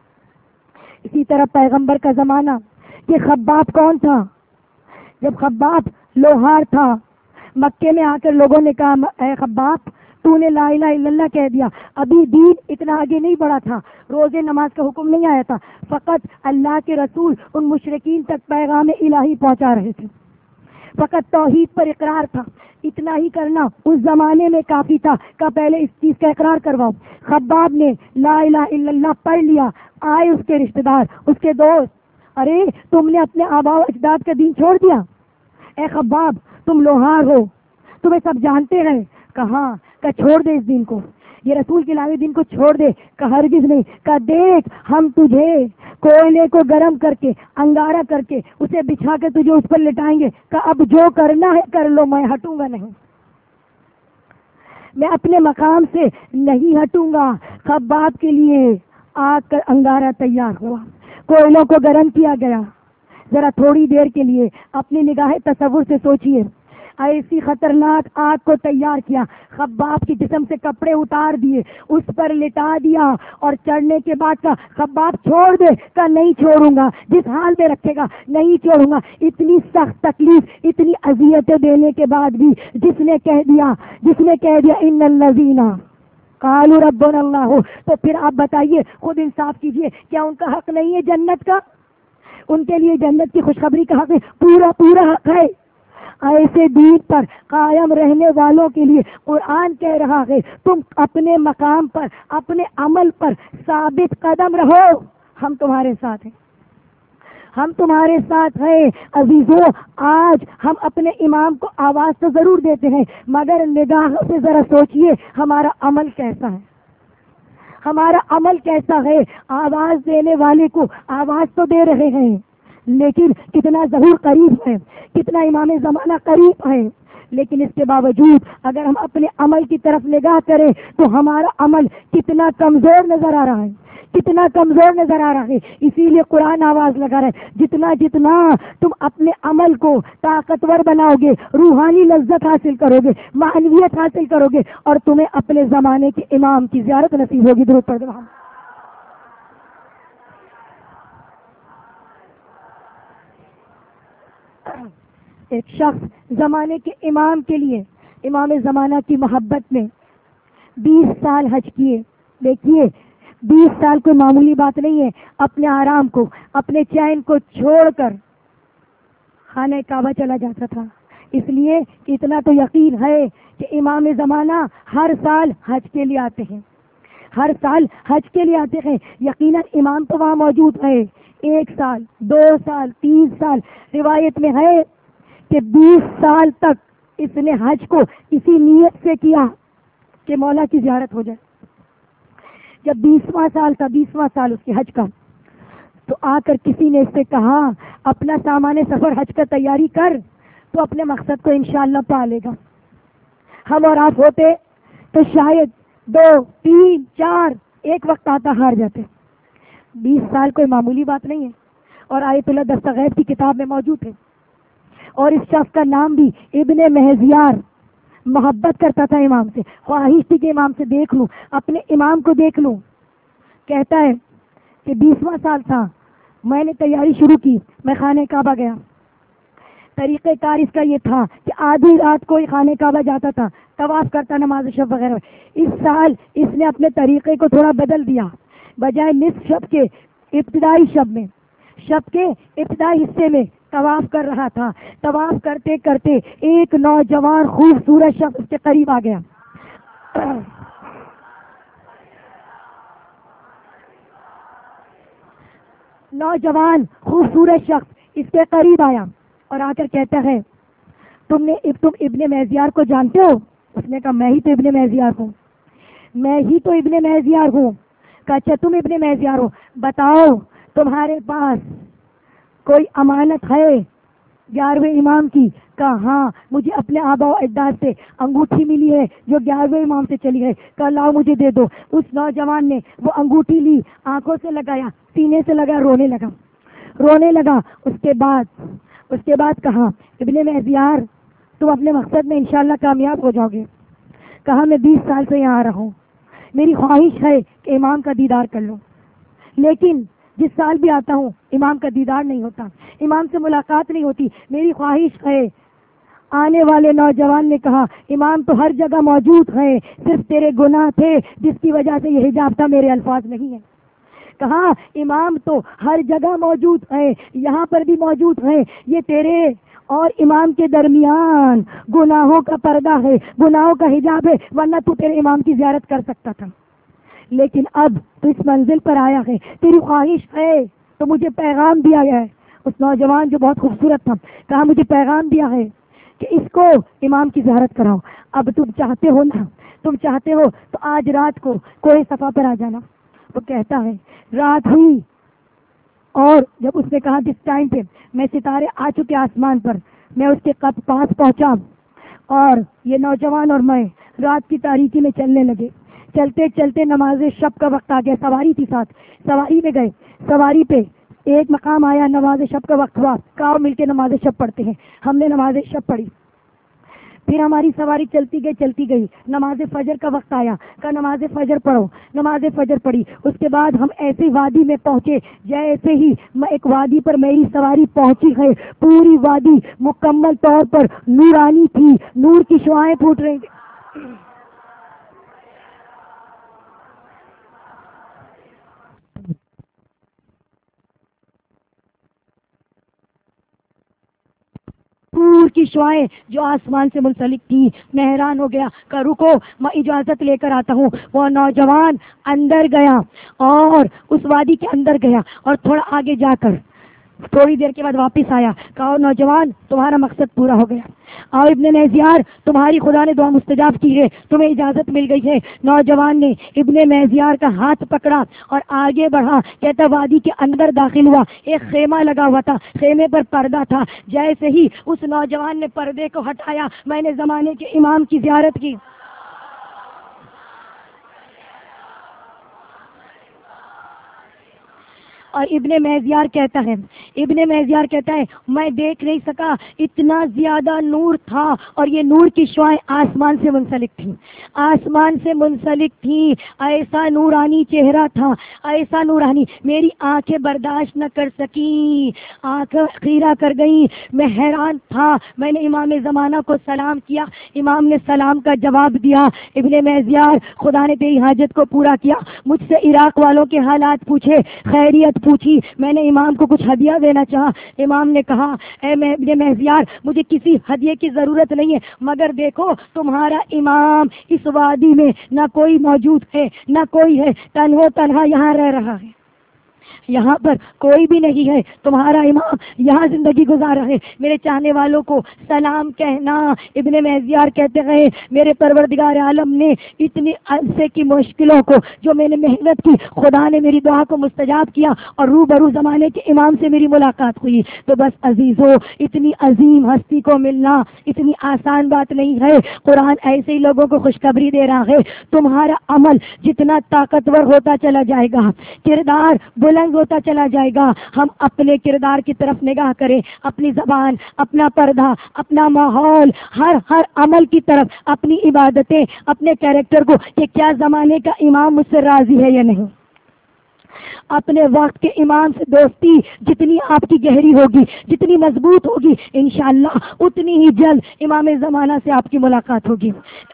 اسی طرح پیغمبر کا زمانہ، کہ خباب کون تھا؟ جب خباب لوہار تھا، مکے میں آ کر لوگوں نے کہا اے خباب تو نے لا الہ الا اللہ کہہ دیا. ابھی دین اتنا آگے نہیں بڑھا تھا، روزے نماز کا حکم نہیں آیا تھا، فقط اللہ کے رسول ان مشرکین تک پیغام الہی پہنچا رہے تھے، فقط توحید پر اقرار تھا. اتنا ہی کرنا اس زمانے میں کافی تھا کہ پہلے اس چیز کا اقرار کرواؤ. خباب نے لا الہ الا اللہ پڑھ لیا، آئے اس کے رشتہ دار، اس کے دوست، ارے تم نے اپنے آبا و اجداد کا دین چھوڑ دیا، اے خباب تم لوہار ہو، تمہیں سب جانتے ہیں، کہاں کہ چھوڑ دے اس دین کو، یہ رسول کے لاوے دین کو چھوڑ دے، کہ ہرگز نہیں، کہ دیکھ ہم تجھے کوئلے کو گرم کر کے انگارہ کر کے اسے بچھا کے تجھے اس پر لٹائیں گے، کہ اب جو کرنا ہے کر لو، میں ہٹوں گا نہیں، میں اپنے مقام سے نہیں ہٹوں گا۔ خباب کے لیے آگ کا انگارہ تیار ہوا، کوئلوں کو گرم کیا گیا۔ ذرا تھوڑی دیر کے لیے اپنی نگاہ تصور سے سوچئے، ایسی خطرناک آگ کو تیار کیا، خباب کے جسم سے کپڑے اتار دیے، اس پر لٹا دیا، اور چڑھنے کے بعد کا خباب چھوڑ دے، کا نہیں چھوڑوں گا، جس حال میں رکھے گا نہیں چھوڑوں گا۔ اتنی سخت تکلیف، اتنی اذیتیں دینے کے بعد بھی جس نے کہہ دیا جس نے کہہ دیا ان الذین قالوا ربنا اللہ، تو پھر آپ بتائیے، خود انصاف کیجئے، کیا ان کا حق نہیں ہے جنت کا؟ ان کے لیے جنت کی خوشخبری کا حق ہے، پورا پورا حق ہے۔ ایسے دین پر قائم رہنے والوں کے لیے قرآن کہہ رہا ہے، تم اپنے مقام پر، اپنے عمل پر ثابت قدم رہو، ہم تمہارے ساتھ ہیں، ہم تمہارے ساتھ ہیں۔ عزیزو، آج ہم اپنے امام کو آواز تو ضرور دیتے ہیں، مگر نگاہ سے ذرا سوچئے ہمارا عمل کیسا ہے، ہمارا عمل کیسا ہے۔ آواز دینے والے کو آواز تو دے رہے ہیں، لیکن کتنا ظہور قریب ہے، کتنا امام زمانہ قریب ہے، لیکن اس کے باوجود اگر ہم اپنے عمل کی طرف نگاہ کریں تو ہمارا عمل کتنا کمزور نظر آ رہا ہے، کتنا کمزور نظر آ رہا ہے۔ اسی لیے قرآن آواز لگا رہا ہے، جتنا جتنا تم اپنے عمل کو طاقتور بناؤ گے، روحانی لذت حاصل کرو گے، معنویت حاصل کرو گے، اور تمہیں اپنے زمانے کے امام کی زیارت نصیب ہوگی۔ درود پڑھ دو۔ ایک شخص زمانے کے امام کے لیے، امام زمانہ کی محبت میں بیس سال حج کیے۔ دیکھیے بیس سال کوئی معمولی بات نہیں ہے، اپنے آرام کو، اپنے چین کو چھوڑ کر خانہ کعبہ چلا جاتا تھا، اس لیے کہ اتنا تو یقین ہے کہ امام زمانہ ہر سال حج کے لیے آتے ہیں، ہر سال حج کے لیے آتے ہیں۔ یقیناً امام تو وہاں موجود ہے، ایک سال، دو سال، تین سال، روایت میں ہے کہ بیس سال تک اس نے حج کو اسی نیت سے کیا کہ مولا کی زیارت ہو جائے۔ جب بیسواں سال تھا، بیسواں سال اس کے حج کا، تو آ کر کسی نے اس سے کہا اپنا سامان سفر حج کا تیاری کر، تو اپنے مقصد کو انشاءاللہ پا لے گا۔ ہم اور آپ ہوتے تو شاید دو تین چار ایک وقت آتا ہار جاتے۔ بیس سال کوئی معمولی بات نہیں ہے، اور آیت اللہ دستغیب کی کتاب میں موجود ہے۔ اور اس شخص کا نام بھی ابن مہزیار، محبت کرتا تھا امام سے، خواہش تھی کہ امام سے دیکھ لوں، اپنے امام کو دیکھ لوں۔ کہتا ہے کہ بیسواں سال تھا، میں نے تیاری شروع کی، میں خانہ کعبہ گیا۔ طریقہ کار اس کا یہ تھا کہ آدھی رات کو ہی خانہ کعبہ جاتا تھا، طواف کرتا، نماز شب وغیرہ۔ اس سال اس نے اپنے طریقے کو تھوڑا بدل دیا، بجائے نصف شب کے ابتدائی شب میں، شب کے ابتدائی حصے میں طواف کر رہا تھا۔ طواف کرتے کرتے ایک نوجوان خوبصورت شخص اس کے قریب آ گیا۔ نوجوان خوبصورت شخص اس کے قریب آیا اور آ کر کہتا ہے تم نے تم ابن مہزیار کو جانتے ہو؟ اس نے کہا میں ہی تو ابن مہزیار ہوں، میں ہی تو ابن مہزیار ہوں۔ کہا اچھا تم ابن مہزیار ہو، بتاؤ تمہارے پاس کوئی امانت ہے گیارہویں امام کی؟ کہا ہاں، مجھے اپنے آبا و اجداد سے انگوٹھی ملی ہے جو گیارہویں امام سے چلی ہے۔ کہا لاؤ مجھے دے دو۔ اس نوجوان نے وہ انگوٹھی لی، آنکھوں سے لگایا، سینے سے لگا، رونے لگا رونے لگا اس کے بعد اس کے بعد کہا ابن مہزیار تم اپنے مقصد میں انشاءاللہ کامیاب ہو جاؤ گے۔ کہا میں بیس سال سے یہاں آ رہا ہوں، میری خواہش ہے کہ امام کا دیدار کر لوں، لیکن جس سال بھی آتا ہوں امام کا دیدار نہیں ہوتا، امام سے ملاقات نہیں ہوتی، میری خواہش ہے۔ آنے والے نوجوان نے کہا امام تو ہر جگہ موجود ہے، صرف تیرے گناہ تھے جس کی وجہ سے یہ حجاب تھا، میرے الفاظ نہیں ہیں۔ کہا امام تو ہر جگہ موجود ہے، یہاں پر بھی موجود ہے، یہ تیرے اور امام کے درمیان گناہوں کا پردہ ہے، گناہوں کا حجاب ہے، ورنہ تو تیرے امام کی زیارت کر سکتا تھا، لیکن اب تو اس منزل پر آیا ہے، تیری خواہش ہے تو مجھے پیغام دیا گیا ہے. اس نوجوان جو بہت خوبصورت تھا کہا مجھے پیغام دیا ہے کہ اس کو امام کی زیارت کراؤ. اب تم چاہتے ہو نا، تم چاہتے ہو تو آج رات کو کوئی صفا پر آ جانا. وہ کہتا ہے رات ہوئی اور جب اس نے کہا جس ٹائم پہ میں ستارے آ چکے آسمان پر، میں اس کے قد پاس پہنچا اور یہ نوجوان اور میں رات کی تاریکی میں چلنے لگے. چلتے چلتے نماز شب کا وقت آ گیا. سواری تھی ساتھ، سواری میں گئے. سواری پہ ایک مقام آیا، نماز شب کا وقت ہوا، کاؤ مل کے نماز شب پڑھتے ہیں. ہم نے نماز شب پڑھی. پھر ہماری سواری چلتی گئی چلتی گئی نماز فجر کا وقت آیا، کہ نماز فجر پڑھو. نماز فجر پڑھی. اس کے بعد ہم ایسی وادی میں پہنچے جیسے ہی میں ایک وادی پر میری سواری پہنچی ہے، پوری وادی مکمل طور پر نورانی تھی، نور کی شعائیں پھوٹ رہی تھیں. نور کی شعائیں جو آسمان سے منسلک تھی. میں حیران ہو گیا کہ رکو میں اجازت لے کر آتا ہوں. وہ نوجوان اندر گیا اور اس وادی کے اندر گیا اور تھوڑا آگے جا کر تھوڑی دیر کے بعد واپس آیا. کہا نوجوان تمہارا مقصد پورا ہو گیا. اور ابن میزیار تمہاری خدا نے دعا مستجاب کی ہے، تمہیں اجازت مل گئی ہے. نوجوان نے ابن میزیار کا ہاتھ پکڑا اور آگے بڑھا. کہتا وادی کے اندر داخل ہوا. ایک خیمہ لگا ہوا تھا، خیمے پر پردہ تھا. جیسے ہی اس نوجوان نے پردے کو ہٹایا، میں نے زمانے کے امام کی زیارت کی. اور ابن میزیار کہتا ہے ابن میزیار کہتا ہے میں دیکھ نہیں سکا، اتنا زیادہ نور تھا اور یہ نور کی شعائیں آسمان سے منسلک تھیں، آسمان سے منسلک تھیں. ایسا نورانی چہرہ تھا، ایسا نورانی. میری آنکھیں برداشت نہ کر سکی، آنکھیں خیرہ کر گئی. میں حیران تھا. میں نے امام زمانہ کو سلام کیا، امام نے سلام کا جواب دیا. ابن میزیار خدا نے تیری حاجت کو پورا کیا. مجھ سے عراق والوں کے حالات پوچھے، خیریت پوچھی. میں نے امام کو کچھ ہدیہ دینا چاہا. امام نے کہا اے ابن میزیار مجھے کسی ہدیے کی ضرورت نہیں ہے، مگر دیکھو تمہارا امام اس وادی میں نہ کوئی موجود ہے نہ کوئی ہے، تنہا تنہا یہاں رہ رہا ہے، یہاں پر کوئی بھی نہیں ہے. تمہارا امام یہاں زندگی گزار رہے. میرے چاہنے والوں کو سلام کہنا. ابن میزیار کہتے ہیں میرے پروردگار عالم نے اتنی عرصے کی مشکلوں کو جو میں نے محنت کی، خدا نے میری دعا کو مستجاب کیا اور روبرو زمانے کے امام سے میری ملاقات ہوئی. تو بس عزیزو اتنی عظیم ہستی کو ملنا اتنی آسان بات نہیں ہے. قرآن ایسے ہی لوگوں کو خوشخبری دے رہا ہے. تمہارا عمل جتنا طاقتور ہوتا چلا جائے گا، کردار بلند ہوتا چلا جائے گا. ہم اپنے کردار کی طرف نگاہ کریں، اپنی زبان، اپنا پردہ، اپنا ماحول، ہر ہر عمل کی طرف، اپنی عبادتیں، اپنے کیریکٹر کو کہ کیا زمانے کا امام مجھ سے راضی ہے یا نہیں. اپنے وقت کے امام سے دوستی جتنی آپ کی گہری ہوگی، جتنی مضبوط ہوگی، انشاءاللہ اتنی ہی جلد امام زمانہ سے آپ کی ملاقات ہوگی.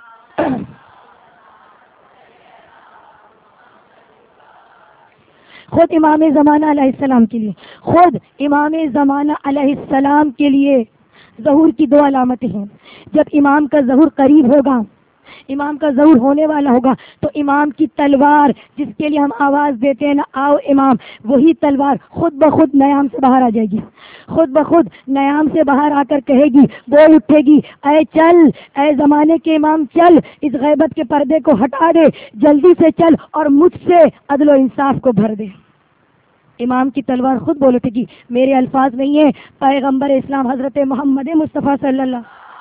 خود امام زمانہ علیہ السلام کے لیے خود امام زمانہ علیہ السلام کے لیے ظہور کی دو علامتیں ہیں. جب امام کا ظہور قریب ہوگا، امام کا ظہور ہونے والا ہوگا، تو امام کی تلوار جس کے لیے ہم آواز دیتے ہیں نا آؤ امام، وہی تلوار خود بخود نیام سے باہر آ جائے گی. خود بخود نیام سے باہر آ کر کہے گی، بول اٹھے گی، اے چل، اے زمانے کے امام چل، اس غیبت کے پردے کو ہٹا دے، جلدی سے چل اور مجھ سے عدل و انصاف کو بھر دے. امام کی تلوار خود بول اٹھے گی. میرے الفاظ نہیں ہیں، پیغمبر اسلام حضرت محمد مصطفیٰ صلی اللہ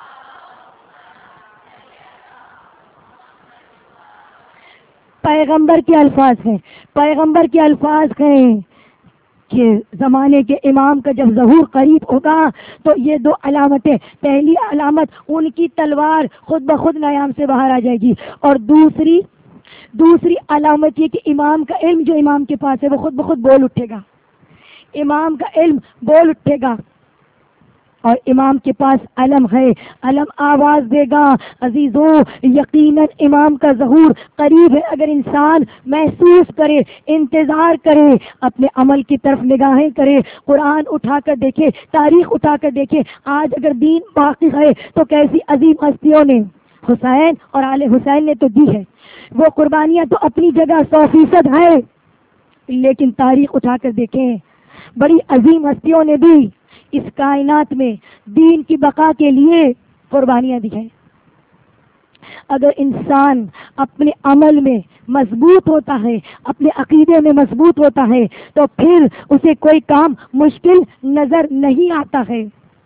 پیغمبر کے الفاظ ہیں، پیغمبر کے الفاظ ہیں کہ زمانے کے امام کا جب ظہور قریب ہوگا تو یہ دو علامتیں، پہلی علامت ان کی تلوار خود بخود نیام سے باہر آ جائے گی، اور دوسری دوسری علامت یہ کہ امام کا علم جو امام کے پاس ہے وہ خود بخود بول اٹھے گا. امام کا علم بول اٹھے گا اور امام کے پاس علم ہے، علم آواز دے گا. عزیزوں یقیناً امام کا ظہور قریب ہے. اگر انسان محسوس کرے، انتظار کرے، اپنے عمل کی طرف نگاہیں کرے، قرآن اٹھا کر دیکھے، تاریخ اٹھا کر دیکھے. آج اگر دین باقی ہے تو کیسی عظیم ہستیوں نے حسین اور آل حسین نے تو دی ہے، وہ قربانیاں تو اپنی جگہ سو فیصد ہے، لیکن تاریخ اٹھا کر دیکھیں بڑی عظیم ہستیوں نے بھی اس کائنات میں دین کی بقا کے لیے قربانیاں دی ہیں۔ اگر انسان اپنے عمل میں مضبوط ہوتا ہے، اپنے عقیدے میں مضبوط ہوتا ہے، تو پھر اسے کوئی کام مشکل نظر نہیں آتا ہے۔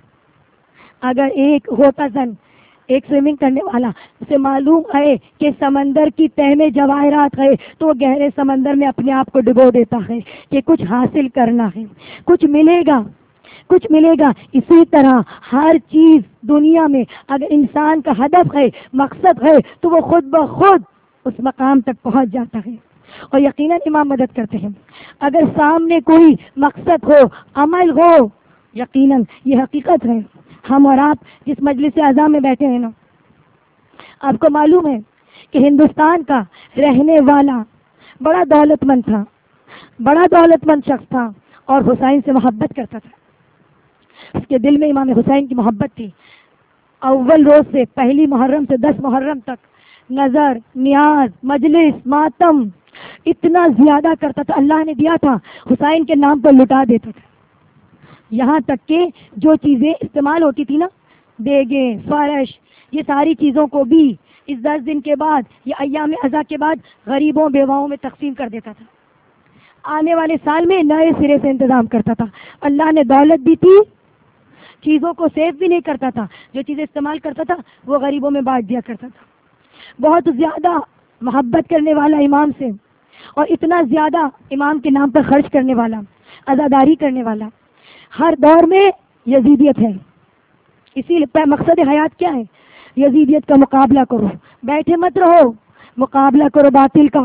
اگر ایک ہوتا زن ایک سوئمنگ کرنے والا، اسے معلوم ہے کہ سمندر کی تہ میں جواہرات ہے، تو وہ گہرے سمندر میں اپنے آپ کو ڈبو دیتا ہے کہ کچھ حاصل کرنا ہے، کچھ ملے گا، کچھ ملے گا۔ اسی طرح ہر چیز دنیا میں اگر انسان کا ہدف ہے، مقصد ہے، تو وہ خود بخود اس مقام تک پہنچ جاتا ہے۔ اور یقیناً امام مدد کرتے ہیں، اگر سامنے کوئی مقصد ہو، عمل ہو، یقیناً یہ حقیقت ہے۔ ہم اور آپ جس مجلس اعظم میں بیٹھے ہیں نا، آپ کو معلوم ہے کہ ہندوستان کا رہنے والا بڑا دولت مند تھا، بڑا دولت مند شخص تھا اور حسین سے محبت کرتا تھا۔ اس کے دل میں امام حسین کی محبت تھی۔ اول روز سے پہلی محرم سے دس محرم تک نظر، نیاز، مجلس، ماتم اتنا زیادہ کرتا تھا، اللہ نے دیا تھا حسین کے نام پر لٹا دیتا تھا۔ یہاں تک کہ جو چیزیں استعمال ہوتی تھی نا، دیگیں، فرش، یہ ساری چیزوں کو بھی اس دس دن کے بعد یا ایام ازا کے بعد غریبوں بیواؤں میں تقسیم کر دیتا تھا۔ آنے والے سال میں نئے سرے سے انتظام کرتا تھا۔ اللہ نے دولت دی تھی، چیزوں کو سیو بھی نہیں کرتا تھا، جو چیزیں استعمال کرتا تھا وہ غریبوں میں بانٹ دیا کرتا تھا۔ بہت زیادہ محبت کرنے والا امام سے، اور اتنا زیادہ امام کے نام پر خرچ کرنے والا، عزاداری کرنے والا۔ ہر دور میں یزیدیت ہے، اسی لیے مقصد حیات کیا ہے؟ یزیدیت کا مقابلہ کرو، بیٹھے مت رہو، مقابلہ کرو باطل کا۔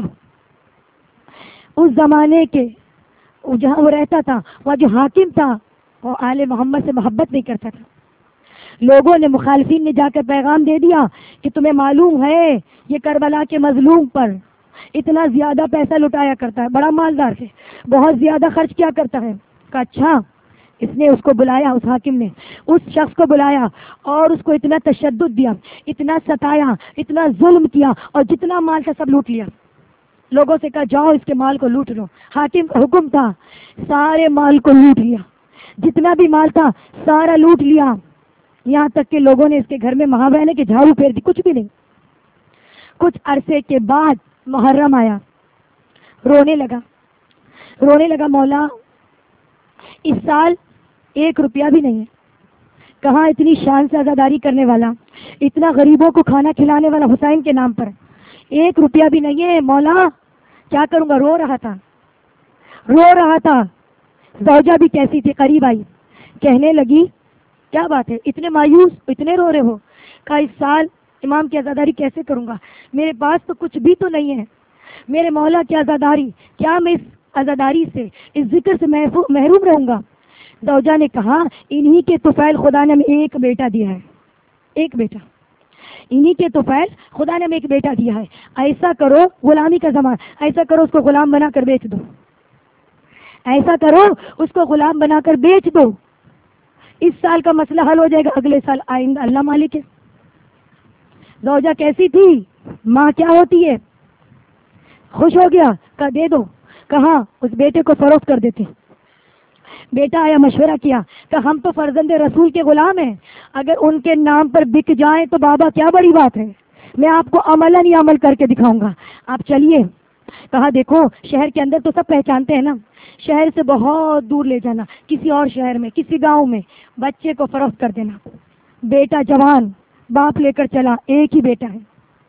اس زمانے کے جہاں وہ رہتا تھا، وہاں جو حاکم تھا وہ آل محمد سے محبت نہیں کرتا تھا۔ لوگوں نے، مخالفین نے جا کر پیغام دے دیا کہ تمہیں معلوم ہے یہ کربلا کے مظلوم پر اتنا زیادہ پیسہ لٹایا کرتا ہے، بڑا مالدار ہے، بہت زیادہ خرچ کیا کرتا ہے۔ کہا اچھا۔ اس نے اس کو بلایا، اس حاکم نے اس شخص کو بلایا اور اس کو اتنا تشدد دیا، اتنا ستایا، اتنا ظلم کیا، اور جتنا مال تھا سب لوٹ لیا۔ لوگوں سے کہا جاؤ اس کے مال کو لوٹ لو۔ حاکم کا حکم تھا، سارے مال کو لوٹ لیا، جتنا بھی مال تھا سارا لوٹ لیا۔ یہاں تک کہ لوگوں نے اس کے گھر میں ماں بہنیں کے جھاڑو پھیر دی، کچھ بھی نہیں۔ کچھ عرصے کے بعد محرم آیا، رونے لگا رونے لگا مولا اس سال ایک روپیہ بھی نہیں ہے۔ کہاں اتنی شان سے عزاداری کرنے والا، اتنا غریبوں کو کھانا کھلانے والا حسین کے نام پر ایک روپیہ بھی نہیں ہے، مولا کیا کروں گا؟ رو رہا تھا رو رہا تھا زوجہ بھی کیسی تھی، قریب آئی، کہنے لگی کیا بات ہے، اتنے مایوس، اتنے رو رہے ہو؟ کہا اس سال امام کی عزاداری کیسے کروں گا، میرے پاس تو کچھ بھی تو نہیں ہے، میرے مولا کی عزاداری، کیا میں اس عزاداری سے، اس ذکر سے محروم رہوں گا؟ زوجہ نے کہا انہی کے طفیل خدا نے ہمیں ایک بیٹا دیا ہے، ایک بیٹا، انہی کے طفیل خدا نے ہمیں ایک بیٹا دیا ہے، ایسا کرو، غلامی کا زمانہ، ایسا کرو اس کو غلام بنا کر بیچ دو، ایسا کرو اس کو غلام بنا کر بیچ دو، اس سال کا مسئلہ حل ہو جائے گا، اگلے سال آئندہ اللہ مالک ہے۔ زوجہ کیسی تھی، ماں کیا ہوتی ہے، خوش ہو گیا، کہا دے دو، کہاں اس بیٹے کو فروخت کر دیتے۔ بیٹا آیا، مشورہ کیا، کہ ہم تو فرزند رسول کے غلام ہیں، اگر ان کے نام پر بک جائیں تو بابا کیا بڑی بات ہے، میں آپ کو عملاً ہی عمل کر کے دکھاؤں گا، آپ چلیے۔ کہا دیکھو شہر کے اندر تو سب پہچانتے ہیں نا، شہر سے بہت دور لے جانا، کسی اور شہر میں، کسی گاؤں میں، بچے کو فروخت کر دینا۔ بیٹا جوان، باپ لے کر چلا، ایک ہی بیٹا ہے،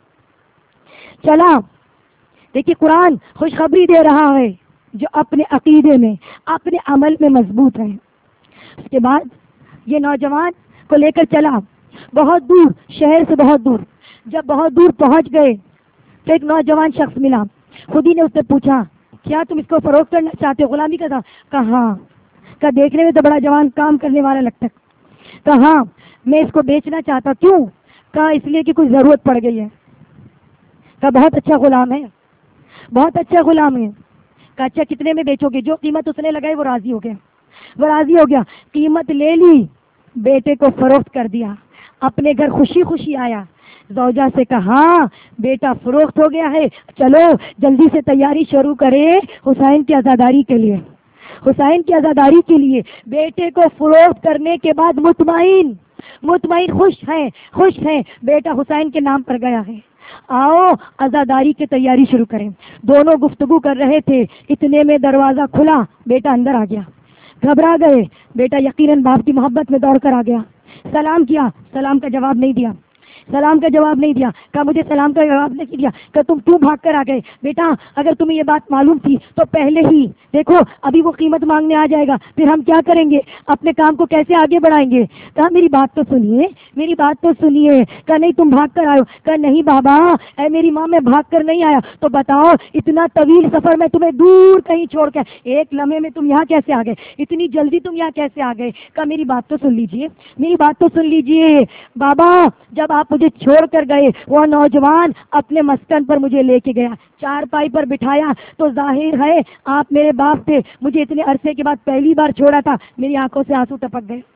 چلا۔ دیکھیے قرآن خوشخبری دے رہا ہے جو اپنے عقیدے میں، اپنے عمل میں مضبوط ہے۔ اس کے بعد یہ نوجوان کو لے کر چلا بہت دور، شہر سے بہت دور۔ جب بہت دور پہنچ گئے تو ایک نوجوان شخص ملا، خود ہی نے اس سے پوچھا کیا تم اس کو فروخت کرنا چاہتے ہو، غلامی کا تھا؟ کہا ہاں۔ کہا دیکھنے میں تو بڑا جوان کام کرنے والا لگتا ہے۔ کہا ہاں میں اس کو بیچنا چاہتا، کیوں؟ کہا اس لیے کہ کچھ ضرورت پڑ گئی ہے۔ کہا بہت اچھا غلام ہے، بہت اچھا غلام ہے۔ کہا اچھا کتنے میں بیچو گے؟ جو قیمت اس نے لگائی وہ راضی ہو گیا، وہ راضی ہو گیا، قیمت لے لی، بیٹے کو فروخت کر دیا، اپنے گھر خوشی خوشی آیا۔ زوجہ سے کہا بیٹا فروخت ہو گیا ہے، چلو جلدی سے تیاری شروع کرے حسین کی عزاداری کے لیے۔ حسین کی عزاداری کے لیے بیٹے کو فروخت کرنے کے بعد مطمئن مطمئن خوش ہیں خوش ہیں بیٹا حسین کے نام پر گیا ہے، آؤ عزاداری کی تیاری شروع کریں۔ دونوں گفتگو کر رہے تھے، اتنے میں دروازہ کھلا، بیٹا اندر آ گیا۔ گھبرا گئے، بیٹا یقیناً باپ کی محبت میں دوڑ کر آ گیا، سلام کیا، سلام کا جواب نہیں دیا سلام کا جواب نہیں دیا کہا مجھے سلام کا جواب نہیں دیا کہ تم کیوں بھاگ کر آ گئے؟ بیٹا اگر تمہیں یہ بات معلوم تھی تو پہلے ہی دیکھو، ابھی وہ قیمت مانگنے آ جائے گا، پھر ہم کیا کریں گے، اپنے کام کو کیسے آگے بڑھائیں گے؟ کہا میری بات تو سنیے میری بات تو سنیے کہا نہیں تم بھاگ کر آئے ہو؟ کہا نہیں بابا، اے میری ماں میں بھاگ کر نہیں آیا، تو بتاؤ اتنا طویل سفر میں تمہیں دور کہیں چھوڑ کے ایک لمحے میں تم یہاں کیسے آ گئے، اتنی جلدی تم یہاں کیسے آ گئے؟ کہا میری بات تو سن لیجیے میری بات تو سن لیجیے بابا، جب آپ مجھے چھوڑ کر گئے وہ نوجوان اپنے مسکن پر مجھے لے کے گیا، چار پائی پر بٹھایا، تو ظاہر ہے آپ میرے باپ تھے، مجھے اتنے عرصے کے بعد پہلی بار چھوڑا تھا، میری آنکھوں سے آنسو ٹپک گئے۔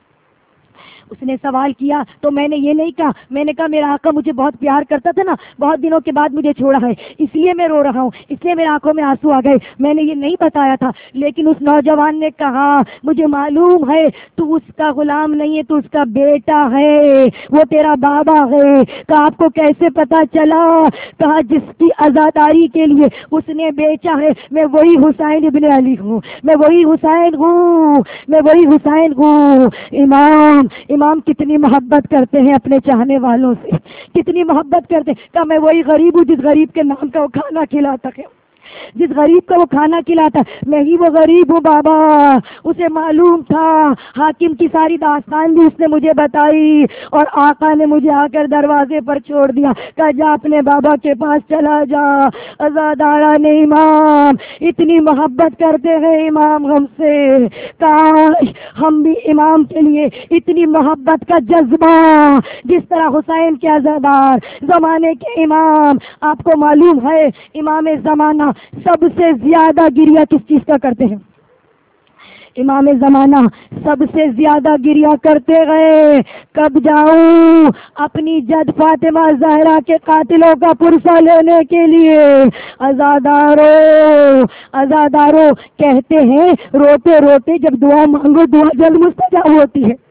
اس نے سوال کیا تو میں نے یہ نہیں کہا، میں نے کہا میرا آقا مجھے بہت پیار کرتا تھا نا، بہت دنوں کے بعد مجھے چھوڑا ہے اس لیے میں رو رہا ہوں، اس لیے میرے آنکھوں میں آنسو آ گئے، میں نے یہ نہیں بتایا تھا۔ لیکن اس نوجوان نے کہا مجھے معلوم ہے تو اس کا غلام نہیں ہے، تو اس کا بیٹا ہے، وہ تیرا بابا ہے۔ کہا آپ کو کیسے پتا چلا؟ کہا جس کی عزاداری کے لیے اس نے بیچا ہے میں وہی حسین ابن علی ہوں، میں وہی حسین ہوں، میں وہی حسین ہوں۔ امام امام کتنی محبت کرتے ہیں اپنے چاہنے والوں سے، کتنی محبت کرتے ہیں۔ کہ میں وہی غریب ہوں جس غریب کے نام کا وہ کھانا کھلاتا ہے، جس غریب کو وہ کھانا کھلاتا، میں ہی وہ غریب ہوں بابا۔ اسے معلوم تھا، حاکم کی ساری داستان بھی اس نے مجھے بتائی، اور آقا نے مجھے آ کر دروازے پر چھوڑ دیا، کہا جا اپنے بابا کے پاس چلا جا۔ عزاداران امام اتنی محبت کرتے ہیں امام ہم سے، کاش ہم بھی امام کے لیے اتنی محبت کا جذبہ جس طرح حسین کے عزادار زمانے کے امام۔ آپ کو معلوم ہے امام زمانہ سب سے زیادہ گریہ کس چیز کا کرتے ہیں؟ امام زمانہ سب سے زیادہ گریہ کرتے گئے کب جاؤں اپنی جد فاطمہ زہرا کے قاتلوں کا پرسہ لینے کے لیے۔ عزادارو عزادارو کہتے ہیں روتے روتے جب دعا مانگو دعا جلد مستجاب ہوتی ہے،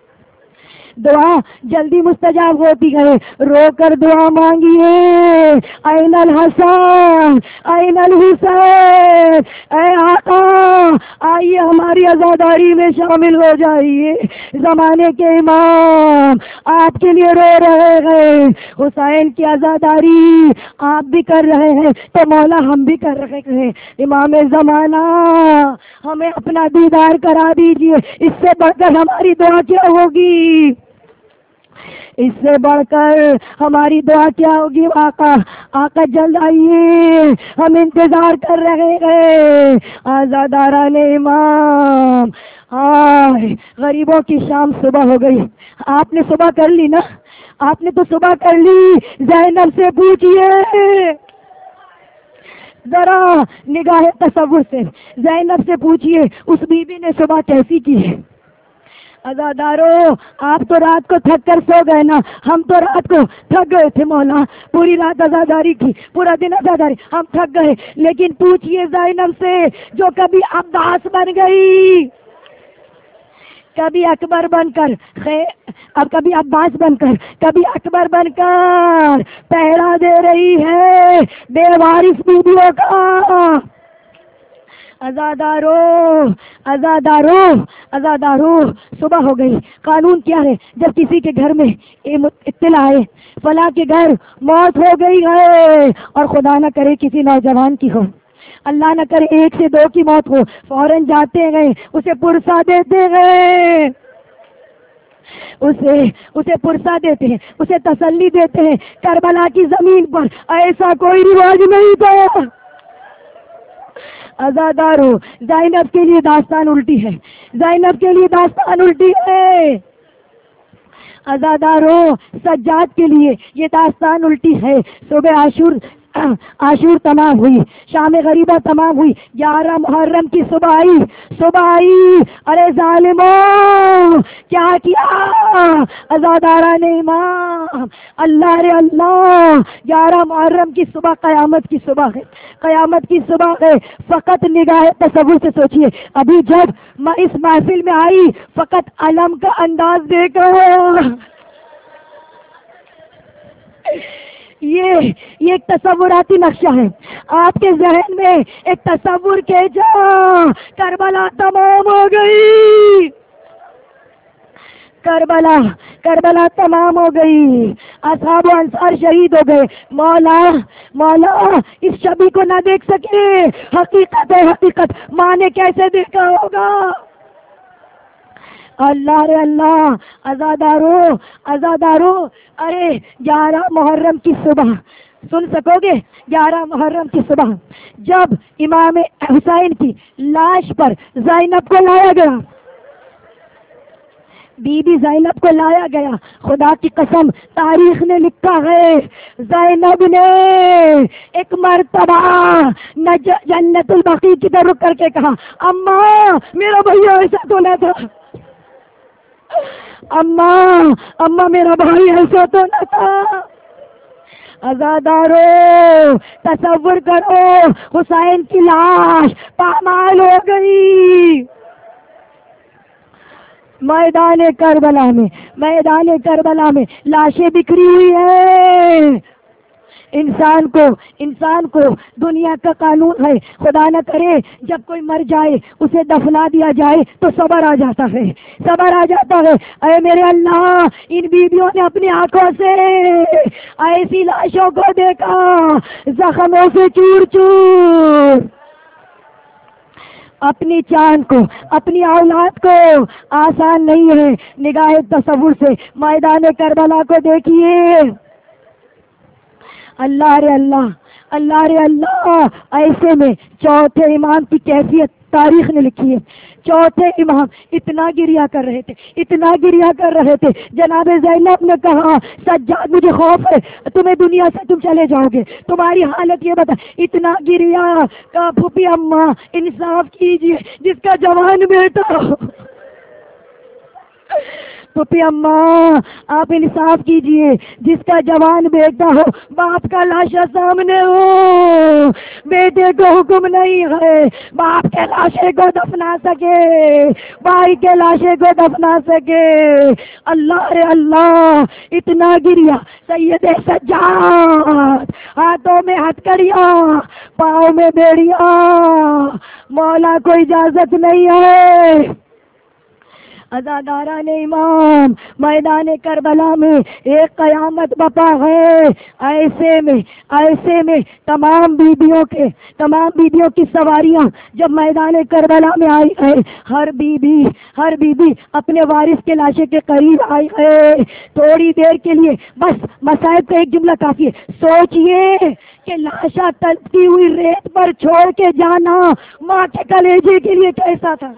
دعا جلدی مستجاب ہوتی ہے۔ رو کر دعا مانگیے، این الحسن این الحسین، اے آقا آئیے ہماری عزاداری میں شامل ہو جائیے۔ زمانے کے امام آپ کے لیے رو رہے ہیں، حسین کی عزاداری آپ بھی کر رہے ہیں تو مولا ہم بھی کر رہے ہیں۔ امام زمانہ ہمیں اپنا دیدار کرا دیجیے، اس سے بڑھ کر ہماری دعا کیا ہوگی؟ اس سے بڑھ کر ہماری دعا کیا ہوگی؟ آقا آقا جلد آئیے، ہم انتظار کر رہے ہیں۔ عزاداران امام، آئے غریبوں کی شام صبح ہو گئی۔ آپ نے صبح کر لی نا، آپ نے تو صبح کر لی۔ زینب سے پوچھئے ذرا نگاہ تصور سے، زینب سے پوچھئے اس بی بی نے صبح کیسی کی ہے؟ عزادارو آپ تو رات کو تھک کر سو گئے نا، ہم تو رات کو تھک گئے تھے مولا، پوری رات عزاداری کی، پورا دن عزاداری، ہم تھک گئے۔ لیکن پوچھئے زینب سے جو کبھی عباس بن گئی، کبھی اکبر بن کر، اب کبھی عباس بن کر، کبھی اکبر بن کر پہرا دے رہی ہے بے وارث بیویوں کا۔ عزادارو عزادارو عزادارو صبح ہو گئی۔ قانون کیا ہے جب کسی کے گھر میں اطلاع آئے فلاں کے گھر موت ہو گئی ہے، اور خدا نہ کرے کسی نوجوان کی ہو، اللہ نہ کرے ایک سے دو کی موت ہو، فوراً جاتے گئے اسے پرسہ دیتے گئے، اسے اسے پرسہ دیتے ہیں، اسے تسلی دیتے ہیں۔ کربلا کی زمین پر ایسا کوئی رواج نہیں تھا۔ عزادارو زینب کے لیے داستان الٹی ہے، زینب کے لیے داستان الٹی ہے۔ عزادارو سجاد کے لیے یہ داستان الٹی ہے۔ صبح عاشور عاشور تمام ہوئی، شام غریبہ تمام ہوئی، گیارہ محرم کی صبح آئی صبح آئی ارے ظالموں کیا کیا عزاداران امام، اللہ رے اللہ، گیارہ محرم کی صبح قیامت کی صبح ہے، قیامت کی صبح ہے۔ فقط نگاہ تصور سے سوچئے، ابھی جب میں اس محفل میں آئی فقط علم کا انداز دیکھا، یہ یہ ایک تصوراتی نقشہ ہے آپ کے ذہن میں، ایک تصور کے جا کربلا تمام ہو گئی، کربلا کربلا تمام ہو گئی، اصحاب و انصار شہید ہو گئے۔ مولا مولا اس شبی کو نہ دیکھ سکے، حقیقت ہے حقیقت، ماں نے کیسے دیکھا ہوگا؟ اللہ رے اللہ، عزادارو عزادارو، ارے گیارہ محرم کی صبح سن سکو گے؟ گیارہ محرم کی صبح جب امام حسین کی لاش پر زینب کو لایا گیا، بی بی زینب کو لایا گیا، خدا کی قسم تاریخ نے لکھا ہے زینب نے ایک مرتبہ جنت البقیع کی طرف رک کر کے کہا، اماں میرا بھیا ایسا تو نہ تھا، اماں اماں میرا بھائی ایسا تو نہ تھا۔ عزادارو تصور کرو، حسین کی لاش پامال ہو گئی میدان کربلا میں، میدان کربلا میں لاشیں بکھری ہوئی ہیں۔ انسان کو انسان کو دنیا کا قانون ہے، خدا نہ کرے جب کوئی مر جائے اسے دفنا دیا جائے تو صبر آ جاتا ہے، صبر آ جاتا ہے۔ اے میرے اللہ، ان بیویوں نے اپنی آنکھوں سے ایسی لاشوں کو دیکھا زخموں سے چور چور، اپنی چاند کو اپنی اولاد کو آسان نہیں ہے۔ نگاہ تصور سے میدان کربلا کو دیکھیے، اللہ رے اللہ، اللہ رے اللہ، ایسے میں چوتھے امام کی کیفیت تاریخ نے لکھی ہے۔ چوتھے امام اتنا گریا کر رہے تھے، اتنا گریا کر رہے تھے، جناب زینب نے کہا سجاد مجھے خوف ہے تمہیں دنیا سے تم چلے جاؤ گے، تمہاری حالت یہ بتا، اتنا گریا کا پھوپھی اماں انصاف کیجیے، جس کا جوان بیٹا ہو، پھوپھی اماں آپ انصاف کیجئے، جس کا جوان بیٹا ہو، باپ کا لاشا سامنے ہو، بیٹے کو حکم نہیں ہے باپ کے لاشے کو دفنا سکے، بھائی کے لاشے کو دفنا سکے۔ اللہ رے اللہ، اتنا گریا سید سجاد، ہاتھوں میں ہتھکڑیاں، پاؤں میں بیڑیاں، مولا کو اجازت نہیں ہے۔ عزاداران امام میدان کربلا میں ایک قیامت بپا ہے، ایسے میں ایسے میں تمام بیبیوں کے تمام بیبیوں کی سواریاں جب میدان کربلا میں آئی ہے، ہر بی بی ہر بی بی اپنے وارث کے لاشے کے قریب آئی ہے۔ تھوڑی دیر کے لیے بس مصائب کا ایک جملہ کافی ہے، سوچئے کہ لاشا تلتی ہوئی ریت پر چھوڑ کے جانا ماں کے کلیجے کے لیے کیسا تھا۔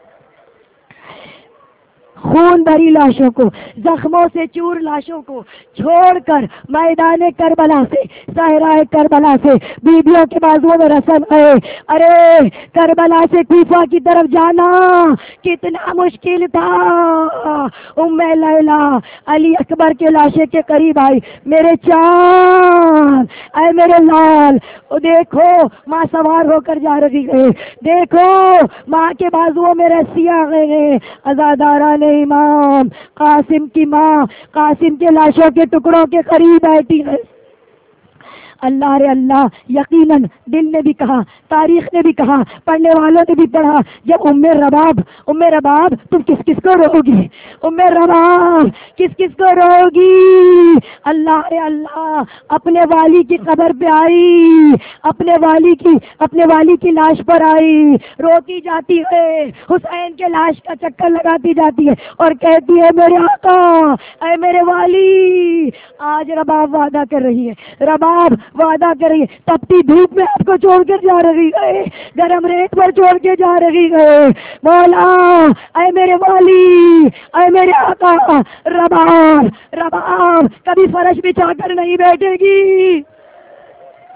خون بھری لاشوں کو، زخموں سے چور لاشوں کو چھوڑ کر میدان کربلا سے، صحرائے کربلا سے بیبیوں کے بازوؤں میں رسم ہے، ارے کربلا سے کوفہ کی طرف جانا کتنا مشکل تھا۔ ام لیلا علی اکبر کے لاشے کے قریب آئی، میرے چاند، اے میرے لال، دیکھو ماں سوار ہو کر جا رہی ہے، دیکھو ماں کے بازوؤں میں رسیاں ہیں۔ عزاداران امام قاسم کی ماں قاسم کے لاشوں کے ٹکڑوں کے قریب بیٹھی ہے۔ اللہ رے اللہ، یقیناً دل نے بھی کہا، تاریخ نے بھی کہا، پڑھنے والوں نے بھی پڑھا، جب ام رباب ام رباب تم کس کس کو رو گی؟ ام رباب کس کس کو رو گی؟ اللہ رے اللہ، اپنے والی کی قبر پہ آئی، اپنے والی کی اپنے والی کی لاش پر آئی، روتی جاتی ہے، حسین کے لاش کا چکر لگاتی جاتی ہے اور کہتی ہے میرے آقا، اے میرے والی۔ آج رباب وعدہ کر رہی ہے، رباب وعدہ کر رہی ہے، تپتی دھوپ میں آپ کو چھوڑ کر جا رہی ہے، گرم ریت پر چھوڑ کے جا رہی ہے، مولا اے میرے والی، اے میرے آقا، رباب رباب کبھی فرش بچھا کر نہیں بیٹھے گی،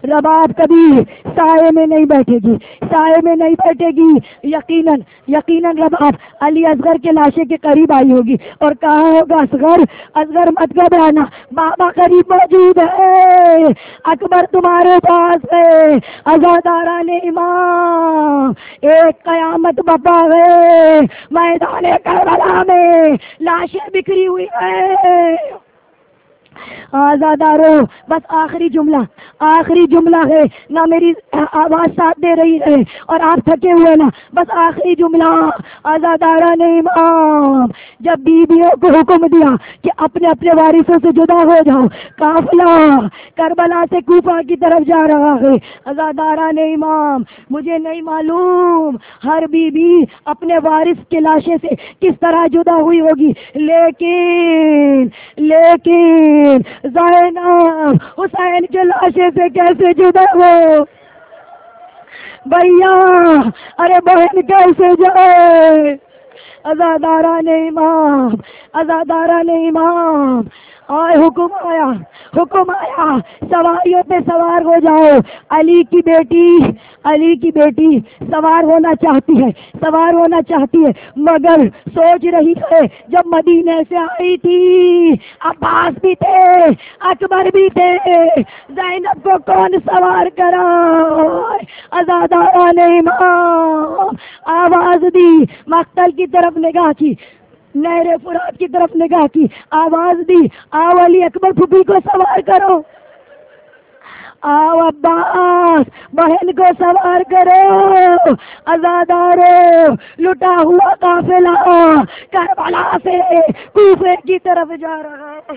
رباب کبھی سائے میں نہیں بیٹھے گی، سائے میں نہیں بیٹھے گی، یقیناً یقیناً رباب علی اصغر کے لاشے کے قریب آئی ہوگی اور کہا ہوگا اصغر اصغر مت گھبرانا، بابا قریب موجود ہے، اکبر تمہارے پاس ہے، عزاداران امام ایک قیامت بپا ہے، میدان کربلا میں لاشیں بکھری ہوئی ہے۔ آزادارو بس آخری جملہ آخری جملہ ہے، نہ میری آواز ساتھ دے رہی ہے اور آپ تھکے ہوئے نا، بس آخری جملہ۔ آزاداران امام جب بیویوں کو حکم دیا کہ اپنے اپنے وارثوں سے جدا ہو جاؤ، قافلہ کربلا سے کوفہ کی طرف جا رہا ہے، آزاداران امام مجھے نہیں معلوم ہر بیوی اپنے وارث کے لاشے سے کس طرح جدا ہوئی ہوگی، لیکن لیکن زینب حسین کے لاشے سے کیسے جدا ہو بھیا، ارے بہن کیسے جائے؟ عزاداران امام عزاداران امام آئے، حکم آیا حکم آیا سواریوں پہ سوار ہو جاؤ۔ علی کی بیٹی علی کی بیٹی سوار ہونا چاہتی ہے سوار ہونا چاہتی ہے مگر سوچ رہی ہے جب مدینے سے آئی تھی عباس بھی تھے، اکبر بھی تھے، زینب کو کون سوار کرا؟ عزاداران امام آواز دی، مقتل کی طرف نگاہ کی، نہر فرات کی طرف نگاہ کی، آواز دی، آؤ علی اکبر پھوپھی کو سوار کرو، آؤ عباس بہن کو سوار کرو، عزادارو لٹا ہوا قافلہ کربلا سے کوفے کی طرف جا رہا ہے۔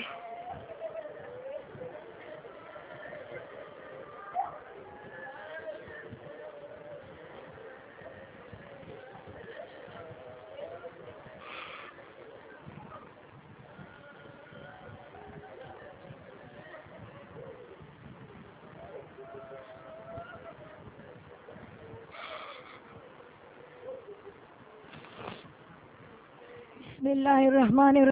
بسم اللہ الرحمن الرحیم۔